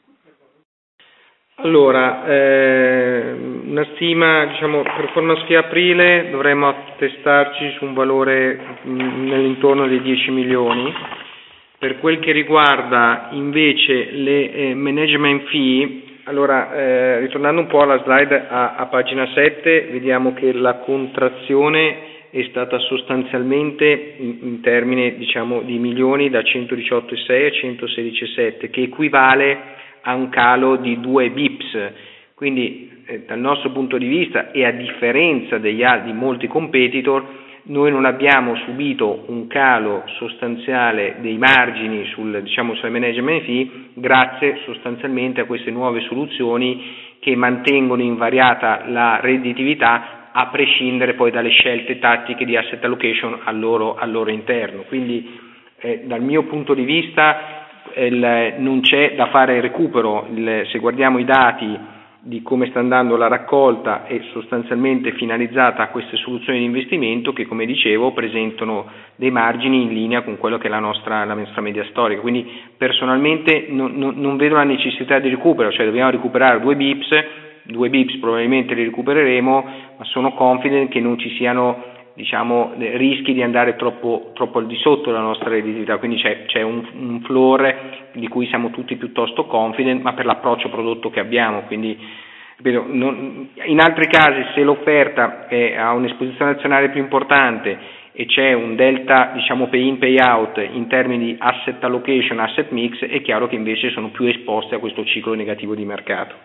Allora, eh, una stima, diciamo, performance fee aprile dovremmo attestarci su un valore mh, nell'intorno dei dieci milioni. Per quel che riguarda invece le eh, management fee, allora, eh, ritornando un po' alla slide a, a pagina sette, vediamo che la contrazione è stata sostanzialmente in, in termini, diciamo, di milioni da centodiciotto virgola sei a centosedici virgola sette, che equivale a un calo di due bips, quindi eh, dal nostro punto di vista, e a differenza degli altri, di molti competitor, noi non abbiamo subito un calo sostanziale dei margini sul, diciamo, sulle management fee, grazie sostanzialmente a queste nuove soluzioni che mantengono invariata la redditività a prescindere poi dalle scelte tattiche di asset allocation al loro, al loro interno. Quindi eh, dal mio punto di vista Il, non c'è da fare recupero. Il, se guardiamo i dati di come sta andando la raccolta, è sostanzialmente finalizzata a queste soluzioni di investimento che, come dicevo, presentano dei margini in linea con quello che è la nostra, la nostra media storica. Quindi personalmente non, non, non vedo la necessità di recupero, cioè dobbiamo recuperare due bips, due bips probabilmente li recupereremo, ma sono confident che non ci siano, diciamo, rischi di andare troppo, troppo al di sotto della nostra redditività, quindi c'è, c'è un, un floor di cui siamo tutti piuttosto confident, ma per l'approccio prodotto che abbiamo. Quindi ripeto, non, in altri casi, se l'offerta è, ha un'esposizione azionaria più importante e c'è un delta, diciamo, pay in pay out in termini di asset allocation, asset mix, è chiaro che invece sono più esposte a questo ciclo negativo di mercato.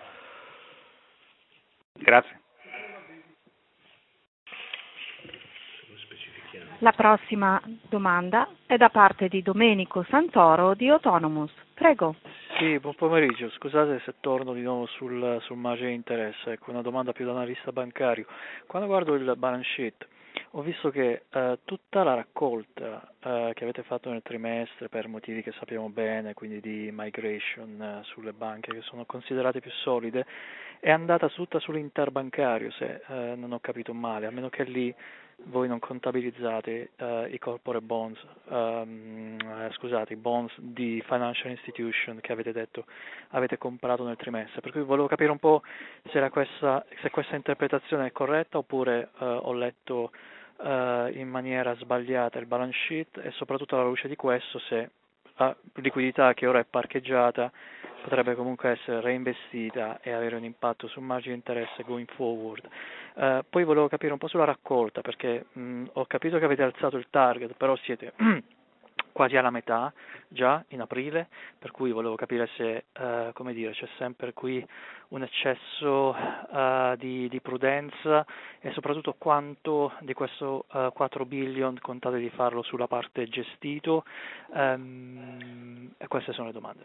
Grazie. Specifichiamo. La prossima domanda è da parte di Domenico Santoro di Autonomous. Prego. Sì, buon pomeriggio. Scusate se torno di nuovo sul, sul margine di interesse. Ecco, una domanda più da analista bancario. Quando guardo il balance sheet, ho visto che eh, tutta la raccolta eh, che avete fatto nel trimestre per motivi che sappiamo bene, quindi di migration eh, sulle banche che sono considerate più solide, è andata tutta sull'interbancario, se eh, non ho capito male, a meno che lì voi non contabilizzate eh, i corporate bonds, um, eh, scusate, i bonds di financial institution che avete detto avete comprato nel trimestre. Per cui volevo capire un po' se, era questa, se questa interpretazione è corretta oppure eh, ho letto eh, in maniera sbagliata il balance sheet, e soprattutto alla luce di questo se la liquidità che ora è parcheggiata potrebbe comunque essere reinvestita e avere un impatto sul margine di interesse going forward. Uh, poi volevo capire un po' sulla raccolta, perché mh, ho capito che avete alzato il target, però siete quasi alla metà già in aprile, per cui volevo capire se uh, come dire, c'è sempre qui un eccesso uh, di, di prudenza, e soprattutto quanto di questo uh, quattro billion contate di farlo sulla parte gestito, um, e queste sono le domande.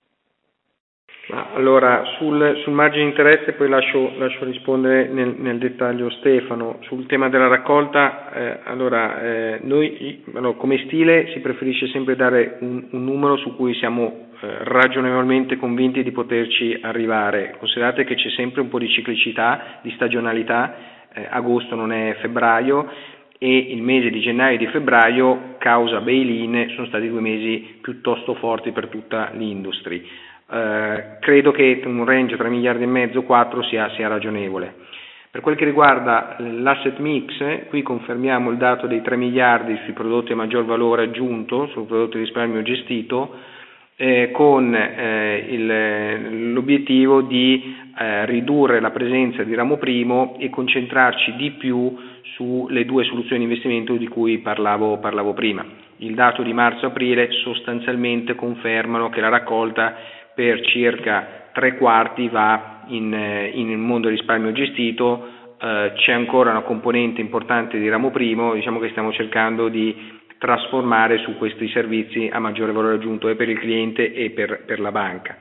Allora, sul, sul margine di interesse poi lascio, lascio rispondere nel, nel dettaglio Stefano. Sul tema della raccolta, eh, allora, eh, noi allora, come stile si preferisce sempre dare un, un numero su cui siamo eh, ragionevolmente convinti di poterci arrivare. Considerate che c'è sempre un po' di ciclicità, di stagionalità, eh, agosto non è febbraio, e il mese di gennaio e di febbraio, causa bail-in, sono stati due mesi piuttosto forti per tutta l'industria. Uh, credo che un range tra miliardi e mezzo quattro sia, sia ragionevole. Per quel che riguarda l'asset mix, qui confermiamo il dato dei tre miliardi sui prodotti a maggior valore aggiunto, sul prodotto di risparmio gestito, eh, con eh, il, l'obiettivo di eh, ridurre la presenza di ramo primo e concentrarci di più sulle due soluzioni di investimento di cui parlavo, parlavo prima. Il dato di marzo-aprile sostanzialmente confermano che la raccolta per circa tre quarti va in, in mondo risparmio gestito, eh, c'è ancora una componente importante di ramo primo, diciamo che stiamo cercando di trasformare su questi servizi a maggiore valore aggiunto e per il cliente e per, per la banca.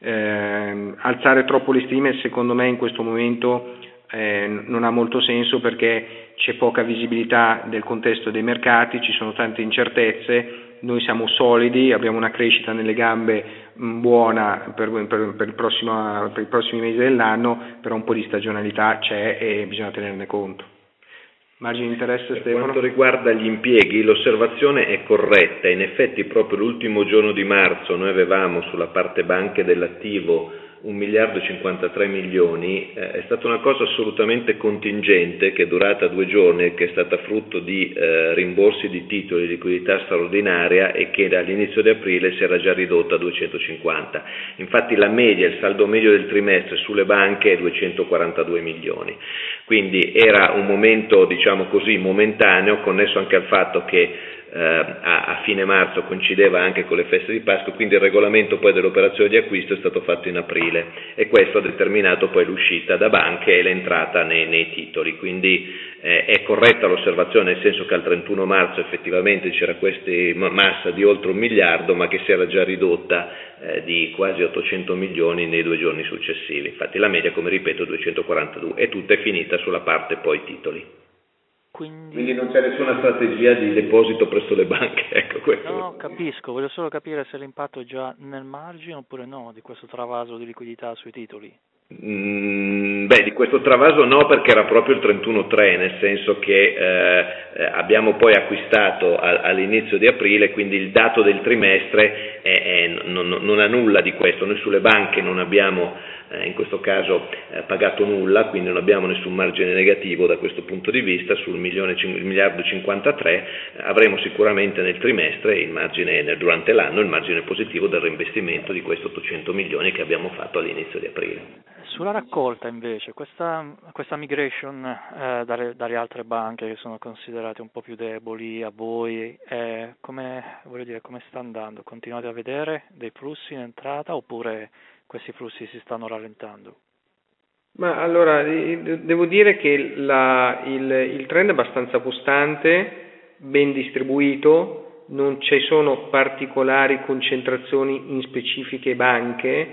Eh, alzare troppo le stime secondo me in questo momento eh, non ha molto senso, perché c'è poca visibilità del contesto dei mercati, ci sono tante incertezze. Noi siamo solidi, abbiamo una crescita nelle gambe mh, buona per, per, per, il prossimo, per i prossimi mesi dell'anno, però un po' di stagionalità c'è e bisogna tenerne conto. Margine di interesse, Per Stefano? quanto riguarda gli impieghi, l'osservazione è corretta. In effetti proprio l'ultimo giorno di marzo noi avevamo sulla parte banche dell'attivo un miliardo e cinquantatré milioni, eh, è stata una cosa assolutamente contingente che è durata due giorni e che è stata frutto di eh, rimborsi di titoli, liquidità straordinaria, e che dall'inizio di aprile si era già ridotta a duecentocinquanta. Infatti la media, il saldo medio del trimestre sulle banche è duecentoquarantadue milioni. Quindi era un momento, diciamo così, momentaneo, connesso anche al fatto che Uh, a, a fine marzo coincideva anche con le feste di Pasqua, quindi il regolamento poi dell'operazione di acquisto è stato fatto in aprile, e questo ha determinato poi l'uscita da banche e l'entrata nei, nei titoli. Quindi eh, è corretta l'osservazione, nel senso che al trentuno marzo effettivamente c'era questa massa di oltre un miliardo, ma che si era già ridotta eh, di quasi ottocento milioni nei due giorni successivi. Infatti la media, come ripeto, duecentoquarantadue, e tutta è finita sulla parte poi titoli. Quindi... Quindi non c'è nessuna strategia di deposito presso le banche, ecco questo. No, capisco, voglio solo capire se l'impatto è già nel margine oppure no di questo travaso di liquidità sui titoli. Mm, beh, di questo travaso no, perché era proprio il trentuno tre, nel senso che eh, abbiamo poi acquistato a, all'inizio di aprile, quindi il dato del trimestre è, è, non, non ha nulla di questo. Noi sulle banche non abbiamo eh, in questo caso eh, pagato nulla, quindi non abbiamo nessun margine negativo da questo punto di vista. Sul milione, il miliardo cinquantatré eh, avremo sicuramente nel trimestre il margine, nel, durante l'anno il margine positivo del reinvestimento di questi ottocento milioni che abbiamo fatto all'inizio di aprile. Sulla raccolta invece, questa, questa migration eh, dalle, dalle altre banche che sono considerate un po' più deboli a voi, eh, come, voglio dire, come sta andando? Continuate a vedere dei flussi in entrata oppure questi flussi si stanno rallentando? Ma allora, devo dire che la, il, il trend è abbastanza costante, ben distribuito, non ci sono particolari concentrazioni in specifiche banche,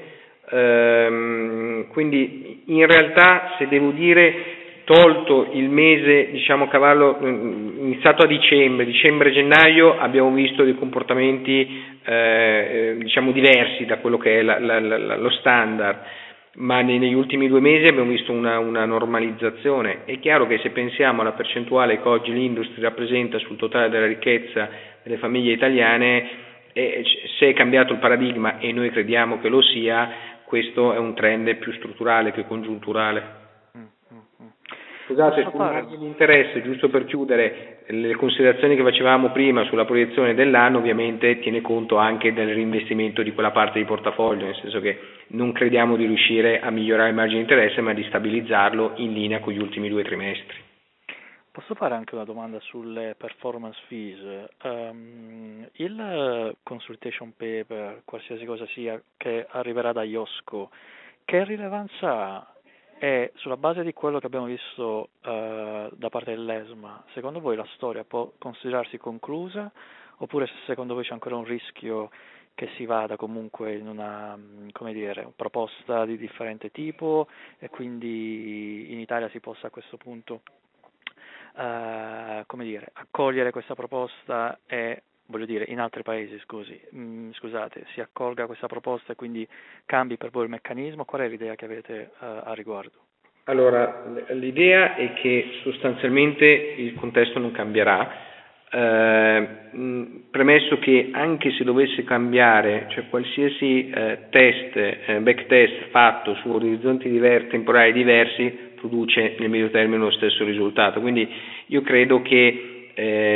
ehm, quindi in realtà, se devo dire, tolto il mese, diciamo cavallo, iniziato a dicembre, dicembre-gennaio, abbiamo visto dei comportamenti eh, diciamo diversi da quello che è la, la, la, lo standard, ma negli ultimi due mesi abbiamo visto una, una normalizzazione. È chiaro che se pensiamo alla percentuale che oggi l'industria rappresenta sul totale della ricchezza delle famiglie italiane, eh, se è cambiato il paradigma, e noi crediamo che lo sia, questo è un trend più strutturale che congiunturale. Scusate, sul margine di interesse, giusto per chiudere, le considerazioni che facevamo prima sulla proiezione dell'anno ovviamente tiene conto anche del reinvestimento di quella parte di portafoglio, nel senso che non crediamo di riuscire a migliorare il margine di interesse, ma di stabilizzarlo in linea con gli ultimi due trimestri. Posso fare anche una domanda sulle performance fees? Um, il consultation paper, qualsiasi cosa sia, che arriverà da IOSCO, che rilevanza ha? E sulla base di quello che abbiamo visto uh, da parte dell'ESMA, secondo voi la storia può considerarsi conclusa, oppure secondo voi c'è ancora un rischio che si vada comunque in una, come dire, proposta di differente tipo e quindi in Italia si possa a questo punto uh, come dire, accogliere questa proposta e, voglio dire, in altri paesi, scusi, mm, scusate, si accolga questa proposta e quindi cambi per voi il meccanismo? Qual è l'idea che avete uh, a riguardo? Allora, l'idea è che sostanzialmente il contesto non cambierà, eh, mh, premesso che anche se dovesse cambiare, cioè qualsiasi eh, test, eh, back test fatto su orizzonti diversi, temporali diversi, produce nel medio termine lo stesso risultato. Quindi io credo che Eh,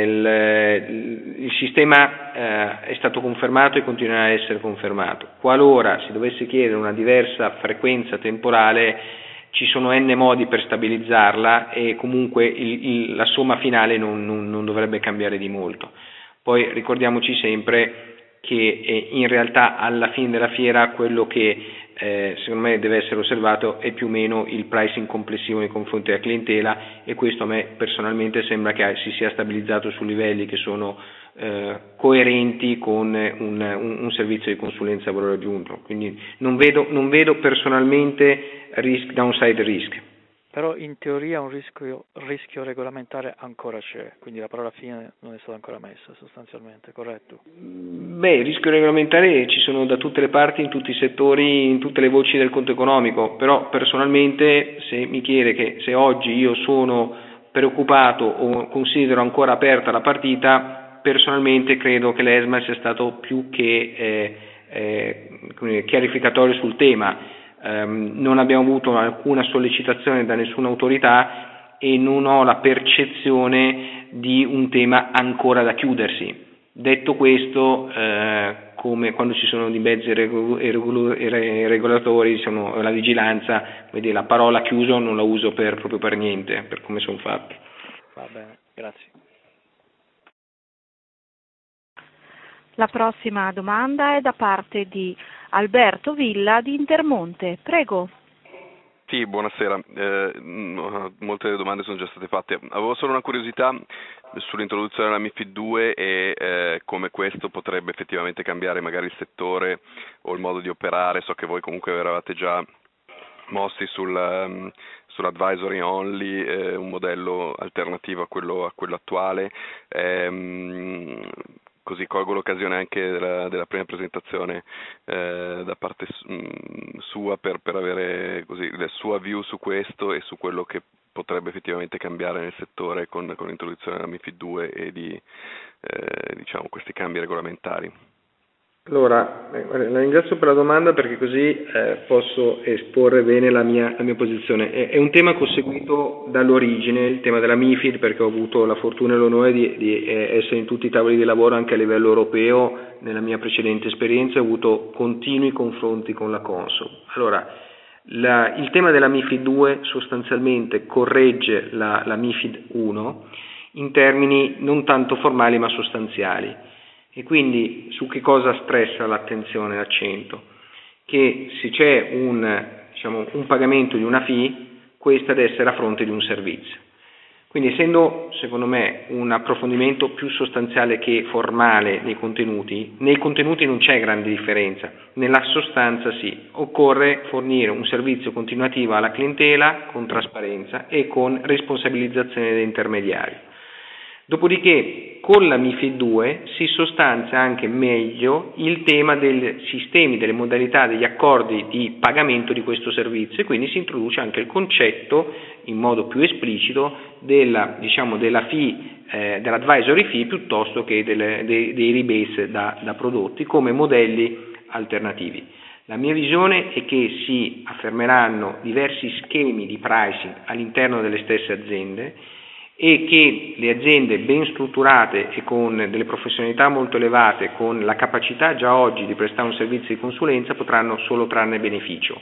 il, il sistema eh, è stato confermato e continuerà a essere confermato. Qualora si dovesse chiedere una diversa frequenza temporale, ci sono n modi per stabilizzarla e comunque il, il, la somma finale non, non, non dovrebbe cambiare di molto. Poi ricordiamoci sempre che eh, in realtà alla fine della fiera quello che Eh, secondo me deve essere osservato è più o meno il pricing complessivo nei confronti della clientela, e questo a me personalmente sembra che si sia stabilizzato su livelli che sono eh, coerenti con un, un, un servizio di consulenza a valore aggiunto, quindi non vedo, non vedo personalmente risk, downside risk. Però in teoria un rischio, rischio regolamentare ancora c'è, quindi la parola fine non è stata ancora messa sostanzialmente, corretto? Beh, il rischio regolamentare ci sono da tutte le parti, in tutti i settori, in tutte le voci del conto economico, però personalmente se mi chiede che se oggi io sono preoccupato o considero ancora aperta la partita, personalmente credo che l'ESMA sia stato più che eh, eh, chiarificatorio sul tema. Um, non abbiamo avuto alcuna sollecitazione da nessuna autorità e non ho la percezione di un tema ancora da chiudersi. Detto questo, eh, come quando ci sono di mezzi regol- regol- regolatori, diciamo, la vigilanza, quindi la parola chiuso non la uso per, proprio per niente, per come sono fatti. Va bene, grazie. La prossima domanda è da parte di Alberto Villa di Intermonte. Prego. Sì, buonasera. Eh, molte domande sono già state fatte. Avevo solo una curiosità sull'introduzione della MiFID due e eh, come questo potrebbe effettivamente cambiare magari il settore o il modo di operare. So che voi comunque eravate già mossi sul, um, sull'advisory only, eh, un modello alternativo a quello, a quello attuale. Eh, Così colgo l'occasione anche della, della prima presentazione eh, da parte mh, sua per, per avere così la sua view su questo e su quello che potrebbe effettivamente cambiare nel settore con, con l'introduzione della MiFID due e di eh, diciamo questi cambi regolamentari. Allora, eh, la ringrazio per la domanda perché così eh, posso esporre bene la mia, la mia posizione. È, è un tema che ho seguito dall'origine, il tema della MiFID, perché ho avuto la fortuna e l'onore di, di eh, essere in tutti i tavoli di lavoro anche a livello europeo nella mia precedente esperienza, ho avuto continui confronti con la Consob. Allora, la, il tema della MiFID due sostanzialmente corregge la, la MiFID uno in termini non tanto formali ma sostanziali. E quindi su che cosa stressa l'attenzione, l'accento? Che se c'è un, diciamo, un pagamento di una fee, questa deve essere a fronte di un servizio. Quindi essendo secondo me un approfondimento più sostanziale che formale nei contenuti, nei contenuti non c'è grande differenza, nella sostanza sì, occorre fornire un servizio continuativo alla clientela con trasparenza e con responsabilizzazione degli intermediari. Dopodiché con la MiFID due si sostanzia anche meglio il tema dei sistemi, delle modalità, degli accordi di pagamento di questo servizio e quindi si introduce anche il concetto in modo più esplicito della, diciamo, della fee, eh, dell'advisory fee piuttosto che delle, dei, dei rebase da, da prodotti come modelli alternativi. La mia visione è che si affermeranno diversi schemi di pricing all'interno delle stesse aziende e che le aziende ben strutturate e con delle professionalità molto elevate, con la capacità già oggi di prestare un servizio di consulenza, potranno solo trarne beneficio.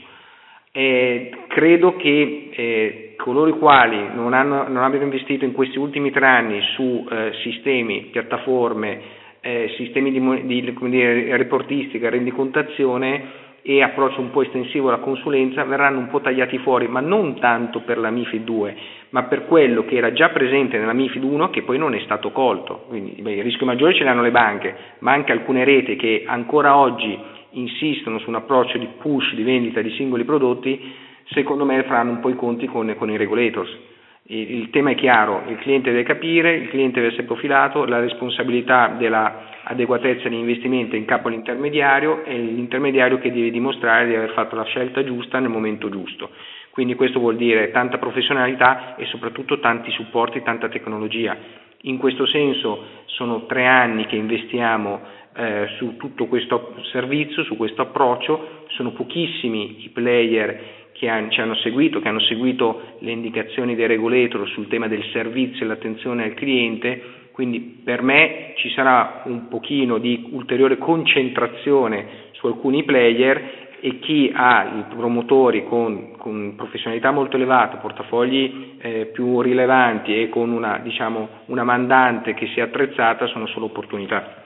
Eh, credo che eh, coloro i quali non, hanno, non abbiano investito in questi ultimi tre anni su eh, sistemi, piattaforme, eh, sistemi di, di come dire, reportistica, rendicontazione e approccio un po' estensivo alla consulenza verranno un po' tagliati fuori, ma non tanto per la MiFID due, ma per quello che era già presente nella MiFID uno che poi non è stato colto. Quindi beh, il rischio maggiore ce l'hanno le banche, ma anche alcune reti che ancora oggi insistono su un approccio di push, di vendita di singoli prodotti, secondo me faranno un po' i conti con, con i regulators. Il, il tema è chiaro, il cliente deve capire, il cliente deve essere profilato, la responsabilità della adeguatezza degli investimenti in capo all'intermediario e l'intermediario che deve dimostrare di aver fatto la scelta giusta nel momento giusto. Quindi questo vuol dire tanta professionalità e soprattutto tanti supporti, tanta tecnologia. In questo senso sono tre anni che investiamo eh, su tutto questo servizio, su questo approccio, sono pochissimi i player che han, ci hanno seguito, che hanno seguito le indicazioni dei regulator sul tema del servizio e l'attenzione al cliente. Quindi per me ci sarà un pochino di ulteriore concentrazione su alcuni player e chi ha i promotori con, con professionalità molto elevate, portafogli eh, più rilevanti e con una, diciamo, una mandante che sia attrezzata sono solo opportunità.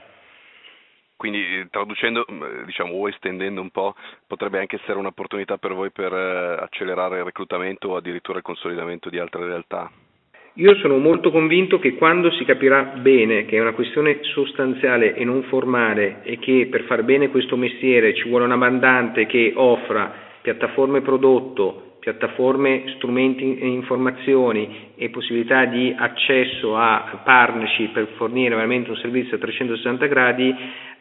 Quindi traducendo, diciamo, o estendendo un po', potrebbe anche essere un'opportunità per voi per accelerare il reclutamento o addirittura il consolidamento di altre realtà? Io sono molto convinto che quando si capirà bene che è una questione sostanziale e non formale e che per far bene questo mestiere ci vuole una mandante che offra piattaforme prodotto, piattaforme, strumenti e informazioni e possibilità di accesso a partnership per fornire veramente un servizio a trecentosessanta gradi,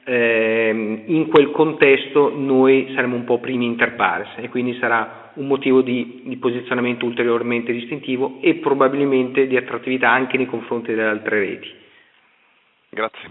eh, in quel contesto noi saremo un po' primi inter pares e quindi sarà un motivo di, di posizionamento ulteriormente distintivo e probabilmente di attrattività anche nei confronti delle altre reti. Grazie.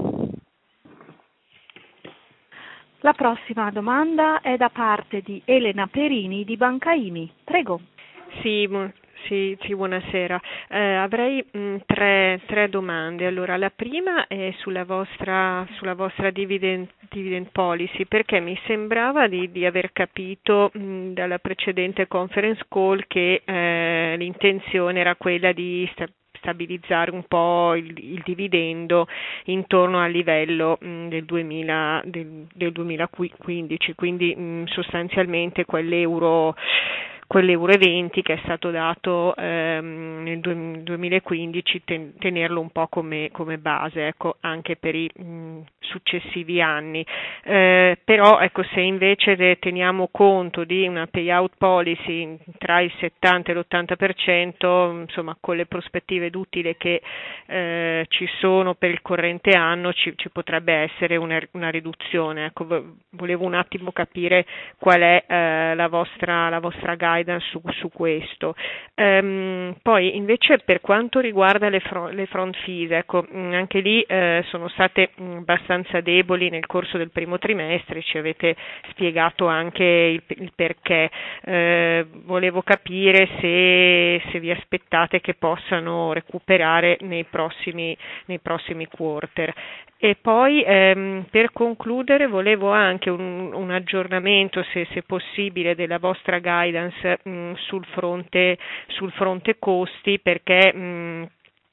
La prossima domanda è da parte di Elena Perini di Banca I M I. Prego. Sì, sì, sì buonasera. Eh, avrei mh, tre, tre domande. Allora, la prima è sulla vostra, sulla vostra dividend, dividend policy, perché mi sembrava di, di aver capito mh, dalla precedente conference call che eh, l'intenzione era quella di sta- stabilizzare un po' il, il dividendo intorno al livello mh, del, duemila, del, del duemilaquindici, quindi mh, sostanzialmente quell'euro quell'euro venti che è stato dato ehm, nel duemilaquindici, ten, tenerlo un po' come, come base, ecco, anche per i mh, successivi anni. Eh, però ecco, se invece teniamo conto di una payout policy tra il settanta e l'ottanta per cento, insomma, con le prospettive d'utile che eh, ci sono per il corrente anno, ci, ci potrebbe essere una, una riduzione. Ecco, volevo un attimo capire qual è eh, la vostra la vostra guidance Su, su questo. Um, poi invece per quanto riguarda le, front, le front fees, ecco, anche lì eh, sono state abbastanza deboli nel corso del primo trimestre, ci avete spiegato anche il, il perché. Eh, volevo capire se, se vi aspettate che possano recuperare nei prossimi, nei prossimi quarter. E poi ehm, per concludere volevo anche un, un aggiornamento, se, se possibile, della vostra guidance mh, sul fronte sul fronte costi, perché mh,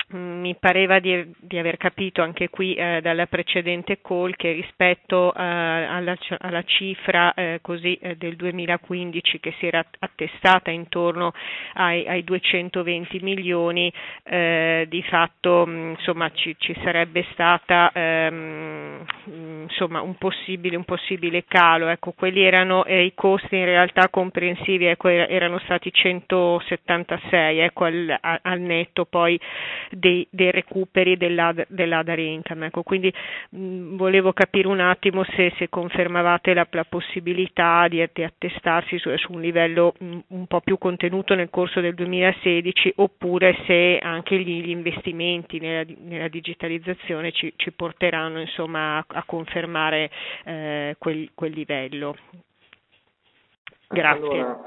mi pareva di, di aver capito anche qui eh, dalla precedente call che rispetto eh, alla, alla cifra eh, così eh, del duemilaquindici che si era attestata intorno ai, ai duecentoventi milioni, eh, di fatto mh, insomma ci, ci sarebbe stata ehm, insomma un possibile, un possibile calo. Ecco, quelli erano eh, i costi in realtà comprensivi, ecco, erano stati centosettantasei, ecco, al, al netto poi Dei, dei recuperi dell'other, dell'other income. Ecco, quindi mh, volevo capire un attimo se, se confermavate la, la possibilità di, di attestarsi su, su un livello mh, un po' più contenuto nel corso del duemilasedici, oppure se anche gli, gli investimenti nella, nella digitalizzazione ci, ci porteranno insomma a, a confermare eh, quel, quel livello. Grazie. Allora,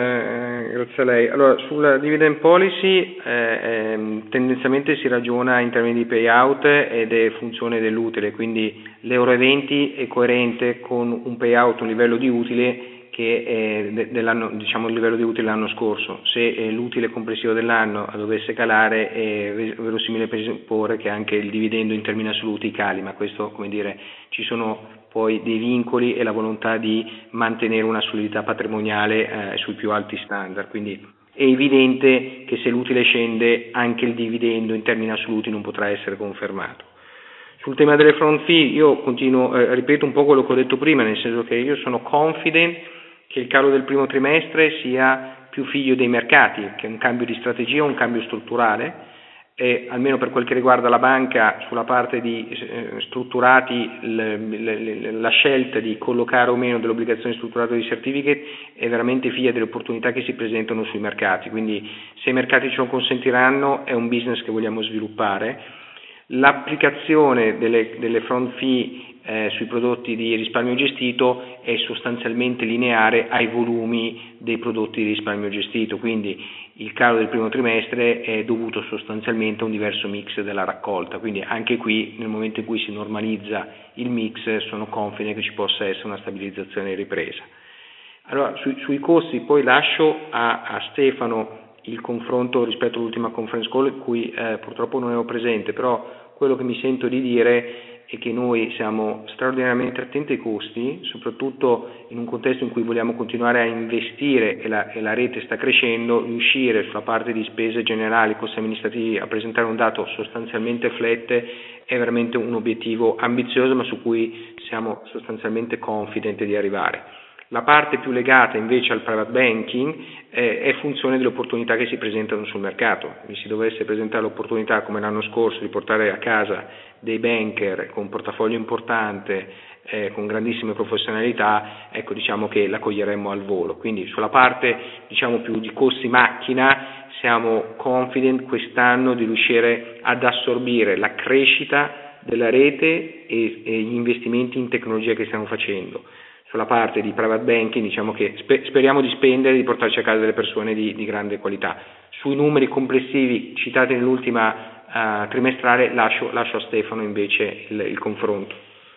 eh, grazie a lei. Allora, sulla dividend policy eh, eh, tendenzialmente si ragiona in termini di payout ed è funzione dell'utile, quindi l'euro venti è coerente con un payout, un livello di utile che è de- dell'anno, diciamo il livello di utile dell'anno scorso. Se eh, l'utile complessivo dell'anno dovesse calare è verosimile presupporre che anche il dividendo in termini assoluti cali, ma questo, come dire, ci sono poi dei vincoli e la volontà di mantenere una solidità patrimoniale eh, sui più alti standard, quindi è evidente che se l'utile scende anche il dividendo in termini assoluti non potrà essere confermato. Sul tema delle front fee io continuo, eh, ripeto un po' quello che ho detto prima, nel senso che io sono confident che il calo del primo trimestre sia più figlio dei mercati, che è un cambio di strategia, un cambio strutturale. E almeno per quel che riguarda la banca, sulla parte di eh, strutturati, le, le, la scelta di collocare o meno delle obbligazioni strutturate di certificate è veramente figlia delle opportunità che si presentano sui mercati, quindi se i mercati ce lo consentiranno è un business che vogliamo sviluppare. L'applicazione delle, delle front fee eh, sui prodotti di risparmio gestito è sostanzialmente lineare ai volumi dei prodotti di risparmio gestito, quindi il calo del primo trimestre è dovuto sostanzialmente a un diverso mix della raccolta, quindi anche qui nel momento in cui si normalizza il mix sono confident che ci possa essere una stabilizzazione e ripresa. Allora sui, sui costi poi lascio a, a Stefano il confronto rispetto all'ultima conference call in cui eh, purtroppo non ero presente, però quello che mi sento di dire è che noi siamo straordinariamente attenti ai costi, soprattutto in un contesto in cui vogliamo continuare a investire e la, e la rete sta crescendo, riuscire sulla parte di spese generali, costi amministrativi a presentare un dato sostanzialmente flat è veramente un obiettivo ambizioso ma su cui siamo sostanzialmente confident di arrivare. La parte più legata invece al private banking eh, è funzione delle opportunità che si presentano sul mercato. Mi si dovesse presentare l'opportunità come l'anno scorso di portare a casa dei banker con un portafoglio importante, eh, con grandissime professionalità, ecco diciamo che la coglieremmo al volo. Quindi sulla parte diciamo più di costi macchina siamo confident quest'anno di riuscire ad assorbire la crescita della rete e, e gli investimenti in tecnologia che stiamo facendo. Sulla parte di private banking diciamo che sper- speriamo di spendere e di portarci a casa delle persone di, di grande qualità. Sui numeri complessivi citati nell'ultima uh, trimestrale lascio, lascio a Stefano invece il, il confronto.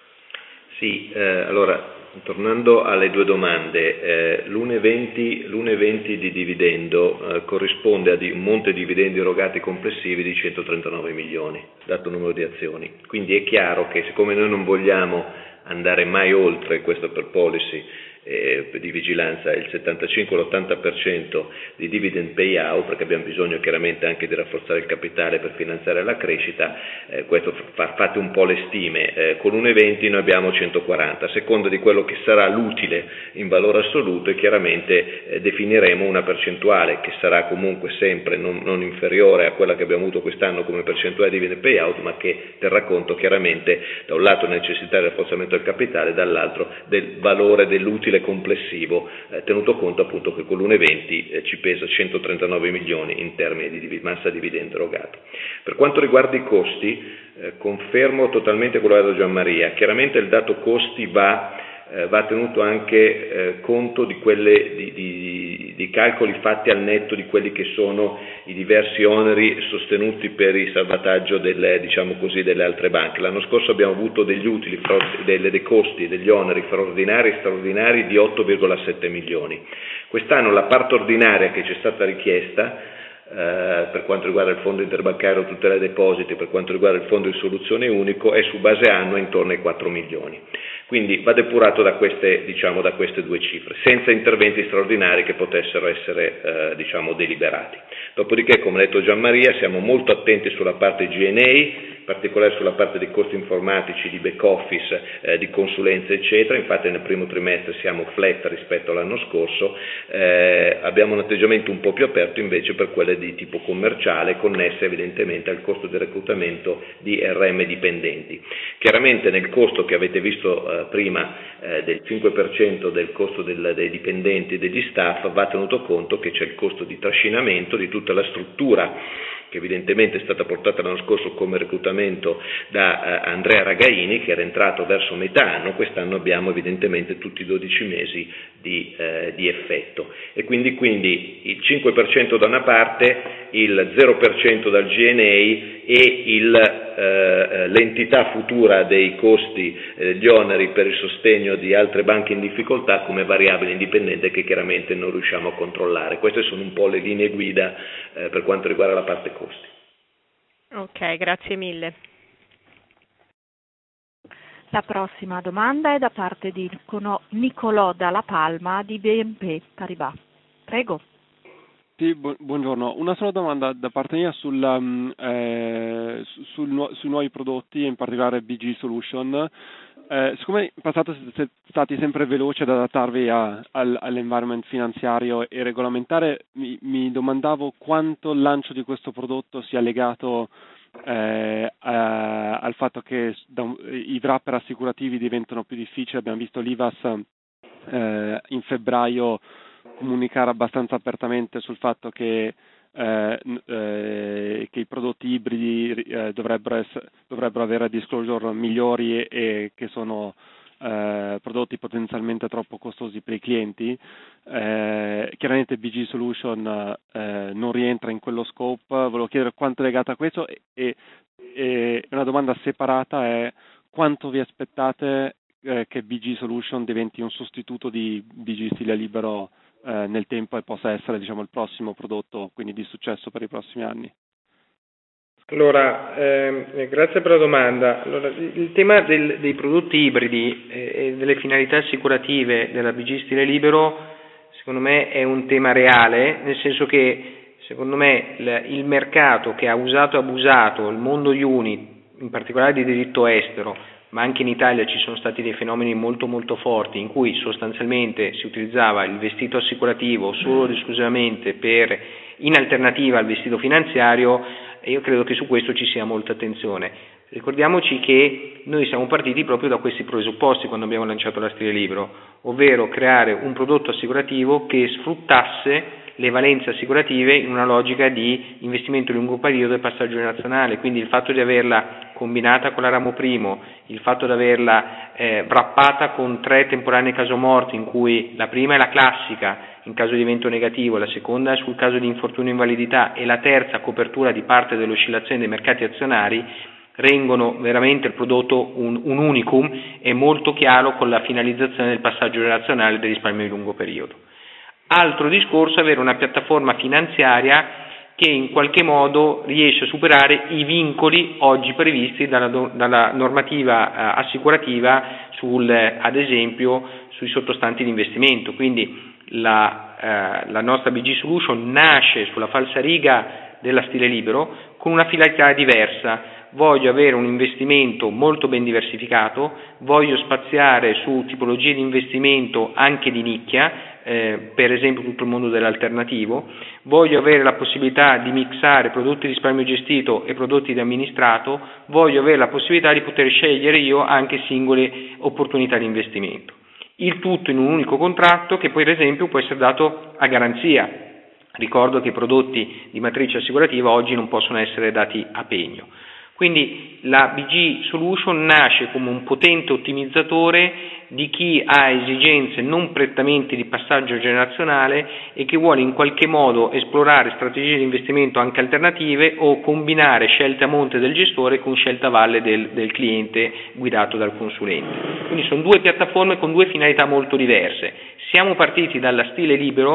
Sì, eh, allora tornando alle due domande, eh, l'uno virgola venti di dividendo eh, corrisponde a di un monte di dividendi erogati complessivi di centotrentanove milioni, dato numero di azioni. Quindi è chiaro che siccome noi non vogliamo andare mai oltre questo per policy eh, di vigilanza il settantacinque all'ottanta per cento di dividend payout, perché abbiamo bisogno chiaramente anche di rafforzare il capitale per finanziare la crescita, eh, questo fa, fate un po' le stime, eh, con uno virgola venti noi abbiamo centoquaranta, a seconda di quello che sarà l'utile in valore assoluto e chiaramente eh, definiremo una percentuale che sarà comunque sempre non, non inferiore a quella che abbiamo avuto quest'anno come percentuale di dividend payout, ma che terrà conto chiaramente da un lato necessità di rafforzamento del capitale, dall'altro del valore dell'utile complessivo, eh, tenuto conto appunto che con l'uno virgola venti eh, ci pesa centotrentanove milioni in termini di massa dividendo erogato. Per quanto riguarda i costi, eh, confermo totalmente quello che ha detto Gianmaria. Chiaramente il dato costi va, eh, va tenuto anche eh, conto di, quelle, di, di, di calcoli fatti al netto di quelli che sono i diversi oneri sostenuti per il salvataggio delle, diciamo così, delle altre banche. L'anno scorso abbiamo avuto degli utili, delle, dei costi, degli oneri straordinari e straordinari di otto virgola sette milioni. Quest'anno la parte ordinaria che ci è stata richiesta eh, per quanto riguarda il fondo interbancario tutela depositi, per quanto riguarda il fondo di soluzione unico, è su base annua intorno ai quattro milioni. Quindi va depurato da queste, diciamo, da queste due cifre, senza interventi straordinari che potessero essere eh, diciamo, deliberati. Dopodiché, come ha detto Gianmaria, siamo molto attenti sulla parte G and A, in particolare sulla parte dei costi informatici, di back office, eh, di consulenza eccetera. Infatti nel primo trimestre siamo flat rispetto all'anno scorso, eh, abbiamo un atteggiamento un po' più aperto invece per quelle di tipo commerciale, connesse evidentemente al costo di reclutamento di R M dipendenti. Chiaramente nel costo che avete visto eh, prima eh, del cinque per cento del costo del, dei dipendenti e degli staff, va tenuto conto che c'è il costo di trascinamento di tutta la struttura che evidentemente è stata portata l'anno scorso come reclutamento da eh, Andrea Ragaini, che era entrato verso metà anno. Quest'anno abbiamo evidentemente tutti i dodici mesi di, eh, di effetto, e quindi, quindi il cinque per cento da una parte, il zero per cento dal G and A e il, eh, l'entità futura dei costi, eh, gli oneri per il sostegno di altre banche in difficoltà come variabile indipendente che chiaramente non riusciamo a controllare. Queste sono un po' le linee guida eh, per quanto riguarda la parte costi. Ok, grazie mille. La prossima domanda è da parte di Nicolò Dalla Palma di B N P Paribas. Prego. Sì, bu- buongiorno. Una sola domanda da parte mia sul, um, eh, sul nu- sui nuovi prodotti, in particolare B G Solution. Eh, siccome in passato siete stati sempre veloci ad adattarvi a, al, all'environment finanziario e regolamentare, mi, mi domandavo quanto il lancio di questo prodotto sia legato eh, a, al fatto che da, i wrapper assicurativi diventano più difficili. Abbiamo visto l'I V A S eh, in febbraio comunicare abbastanza apertamente sul fatto che, eh, eh, che i prodotti ibridi eh, dovrebbero, essere, dovrebbero avere disclosure migliori e, e che sono eh, prodotti potenzialmente troppo costosi per i clienti. Eh, chiaramente B G Solution eh, non rientra in quello scope. Volevo chiedere quanto è legato a questo e, e, e una domanda separata è quanto vi aspettate eh, che B G Solution diventi un sostituto di B G Stile Libero Eh, nel tempo e possa essere, diciamo, il prossimo prodotto, quindi di successo per i prossimi anni. Allora, eh, grazie per la domanda. Allora, il tema del, dei prodotti ibridi eh, e delle finalità assicurative della B G Stile Libero, secondo me è un tema reale, nel senso che secondo me il, il mercato che ha usato e abusato il mondo unit, in particolare di diritto estero, ma anche in Italia ci sono stati dei fenomeni molto molto forti in cui sostanzialmente si utilizzava il vestito assicurativo solo ed esclusivamente per, in alternativa al vestito finanziario, e io credo che su questo ci sia molta attenzione. Ricordiamoci che noi siamo partiti proprio da questi presupposti quando abbiamo lanciato la Stile Libero, ovvero creare un prodotto assicurativo che sfruttasse le valenze assicurative in una logica di investimento di lungo periodo e passaggio generazionale. Quindi il fatto di averla combinata con la ramo primo, il fatto di averla eh, wrappata con tre temporanee casomorti, in cui la prima è la classica in caso di evento negativo, la seconda è sul caso di infortunio e invalidità e la terza copertura di parte dell'oscillazione dei mercati azionari, rendono veramente il prodotto un, un unicum e molto chiaro con la finalizzazione del passaggio generazionale del risparmio di lungo periodo. Altro discorso è avere una piattaforma finanziaria che in qualche modo riesce a superare i vincoli oggi previsti dalla, dalla normativa eh, assicurativa sul, eh, ad esempio sui sottostanti di investimento. Quindi la, eh, la nostra B G Solution nasce sulla falsariga della Stile Libero con una finalità diversa. Voglio avere un investimento molto ben diversificato, voglio spaziare su tipologie di investimento anche di nicchia, eh, per esempio tutto il mondo dell'alternativo, voglio avere la possibilità di mixare prodotti di risparmio gestito e prodotti di amministrato, voglio avere la possibilità di poter scegliere io anche singole opportunità di investimento. Il tutto in un unico contratto che poi per esempio può essere dato a garanzia. Ricordo che i prodotti di matrice assicurativa oggi non possono essere dati a pegno. Quindi la B G Solution nasce come un potente ottimizzatore di chi ha esigenze non prettamente di passaggio generazionale e che vuole in qualche modo esplorare strategie di investimento anche alternative o combinare scelte a monte del gestore con scelta a valle del, del cliente guidato dal consulente. Quindi sono due piattaforme con due finalità molto diverse. Siamo partiti dalla Stile Libero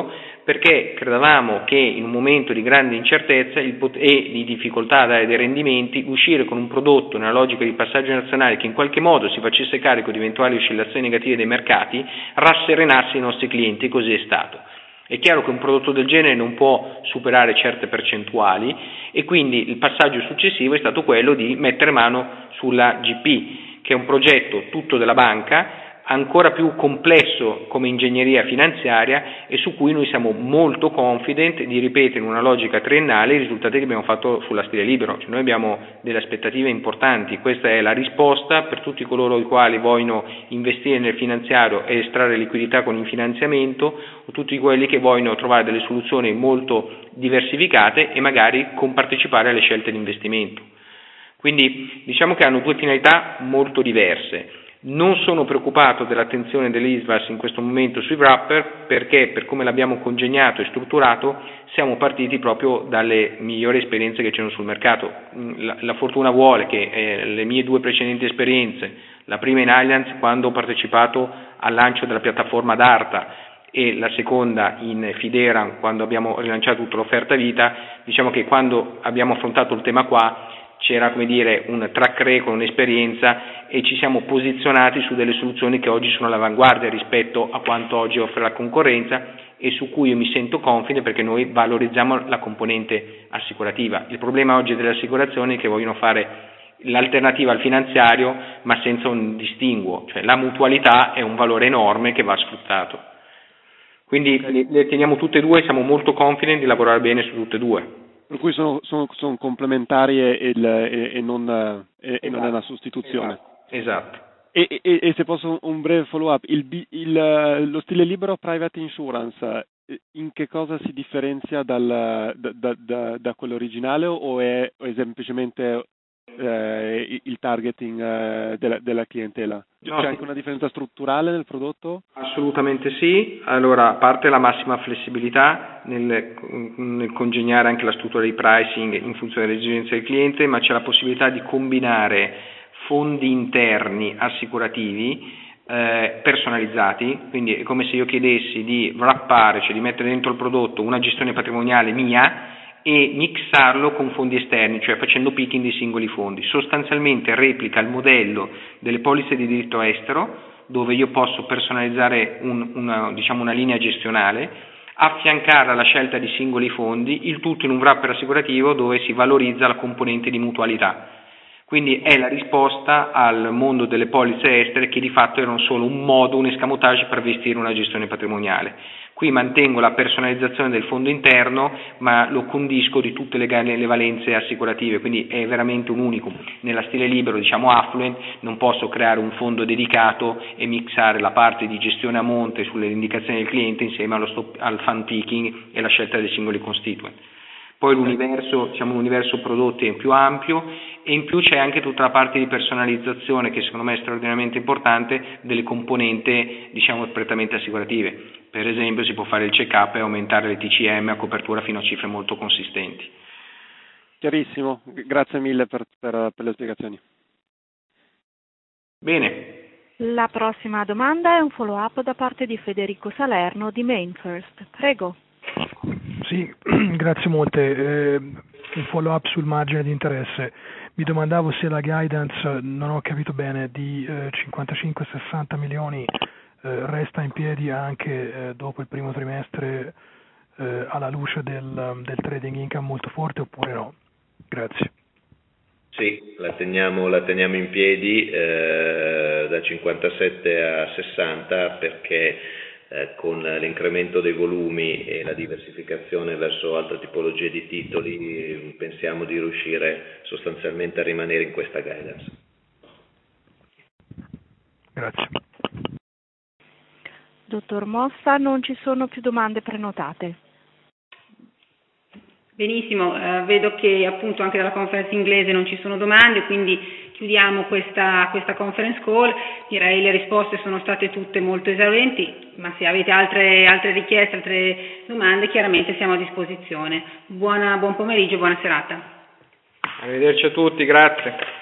perché credevamo che in un momento di grande incertezza il pot- e di difficoltà a dare dei rendimenti, uscire con un prodotto nella logica di passaggio nazionale che in qualche modo si facesse carico di eventuali oscillazioni negative dei mercati rasserenasse i nostri clienti, e così è stato. È chiaro che un prodotto del genere non può superare certe percentuali e quindi il passaggio successivo è stato quello di mettere mano sulla G P, che è un progetto tutto della banca, ancora più complesso come ingegneria finanziaria e su cui noi siamo molto confident di ripetere in una logica triennale i risultati che abbiamo fatto sulla stile libero. Cioè noi abbiamo delle aspettative importanti, questa è la risposta per tutti coloro i quali vogliono investire nel finanziario e estrarre liquidità con il finanziamento, o tutti quelli che vogliono trovare delle soluzioni molto diversificate e magari compartecipare alle scelte di investimento. Quindi diciamo che hanno due finalità molto diverse. Non sono preoccupato dell'attenzione dell'I S V A S in questo momento sui wrapper, perché per come l'abbiamo congegnato e strutturato siamo partiti proprio dalle migliori esperienze che c'erano sul mercato. La, la fortuna vuole che eh, le mie due precedenti esperienze, la prima in Allianz quando ho partecipato al lancio della piattaforma Darta e la seconda in Fidera quando abbiamo rilanciato tutta l'offerta vita, diciamo che quando abbiamo affrontato il tema qua c'era, come dire, un track record, un'esperienza, e ci siamo posizionati su delle soluzioni che oggi sono all'avanguardia rispetto a quanto oggi offre la concorrenza e su cui io mi sento confident perché noi valorizziamo la componente assicurativa. Il problema oggi delle assicurazioni è che vogliono fare l'alternativa al finanziario ma senza un distinguo, cioè la mutualità è un valore enorme che va sfruttato. Quindi le, le teniamo tutte e due e siamo molto confident di lavorare bene su tutte e due. Per cui sono, sono, sono complementari e, e, e, non, e, esatto. e non è una sostituzione. Esatto. E, e, e se posso un breve follow up, il, il, lo stile libero private insurance in che cosa si differenzia dal, da, da, da, da quello originale o è, o è semplicemente eh, il targeting eh, della, della clientela? C'è No, anche una differenza strutturale nel prodotto? Assolutamente sì. Allora, a parte la massima flessibilità nel, nel congegnare anche la struttura di pricing in funzione delle esigenze del cliente, ma c'è la possibilità di combinare fondi interni assicurativi eh, personalizzati, quindi è come se io chiedessi di wrappare, cioè di mettere dentro il prodotto una gestione patrimoniale mia e mixarlo con fondi esterni, cioè facendo picking di singoli fondi. Sostanzialmente replica il modello delle polizze di diritto estero, dove io posso personalizzare un, una, diciamo una linea gestionale, affiancare alla scelta di singoli fondi, il tutto in un wrapper assicurativo dove si valorizza la componente di mutualità. Quindi è la risposta al mondo delle polizze estere che di fatto erano solo un modo, un escamotage per vestire una gestione patrimoniale. Qui mantengo la personalizzazione del fondo interno, ma lo condisco di tutte le, le valenze assicurative, quindi è veramente un unicum. Nella stile libero, diciamo affluent, non posso creare un fondo dedicato e mixare la parte di gestione a monte sulle indicazioni del cliente insieme allo stop, al fan picking e la scelta dei singoli constituent. Poi l'universo, diciamo, l'universo prodotti è più ampio e in più c'è anche tutta la parte di personalizzazione che secondo me è straordinariamente importante delle componenti, diciamo, prettamente assicurative. Per esempio si può fare il check-up e aumentare le T C M a copertura fino a cifre molto consistenti. Chiarissimo, grazie mille per, per, per le spiegazioni. Bene. La prossima domanda è un follow-up da parte di Federico Salerno di MainFirst. Prego. Sì, grazie molte. Eh, un follow up sul margine di interesse. Mi domandavo se la guidance, non ho capito bene, di eh, cinquantacinque sessanta milioni eh, resta in piedi anche eh, dopo il primo trimestre eh, alla luce del, del trading income molto forte oppure no? Grazie. Sì, la teniamo, la teniamo in piedi eh, da cinquantasette a sessanta perché Eh, con l'incremento dei volumi e la diversificazione verso altre tipologie di titoli pensiamo di riuscire sostanzialmente a rimanere in questa guidance. Grazie. Dottor Mossa, non ci sono più domande prenotate. Benissimo, eh, vedo che appunto anche dalla conferenza inglese non ci sono domande, quindi chiudiamo questa, questa conference call. Direi le risposte sono state tutte molto esaurienti, ma se avete altre, altre richieste, altre domande, chiaramente siamo a disposizione. Buona, buon pomeriggio e buona serata. Arrivederci a tutti, grazie.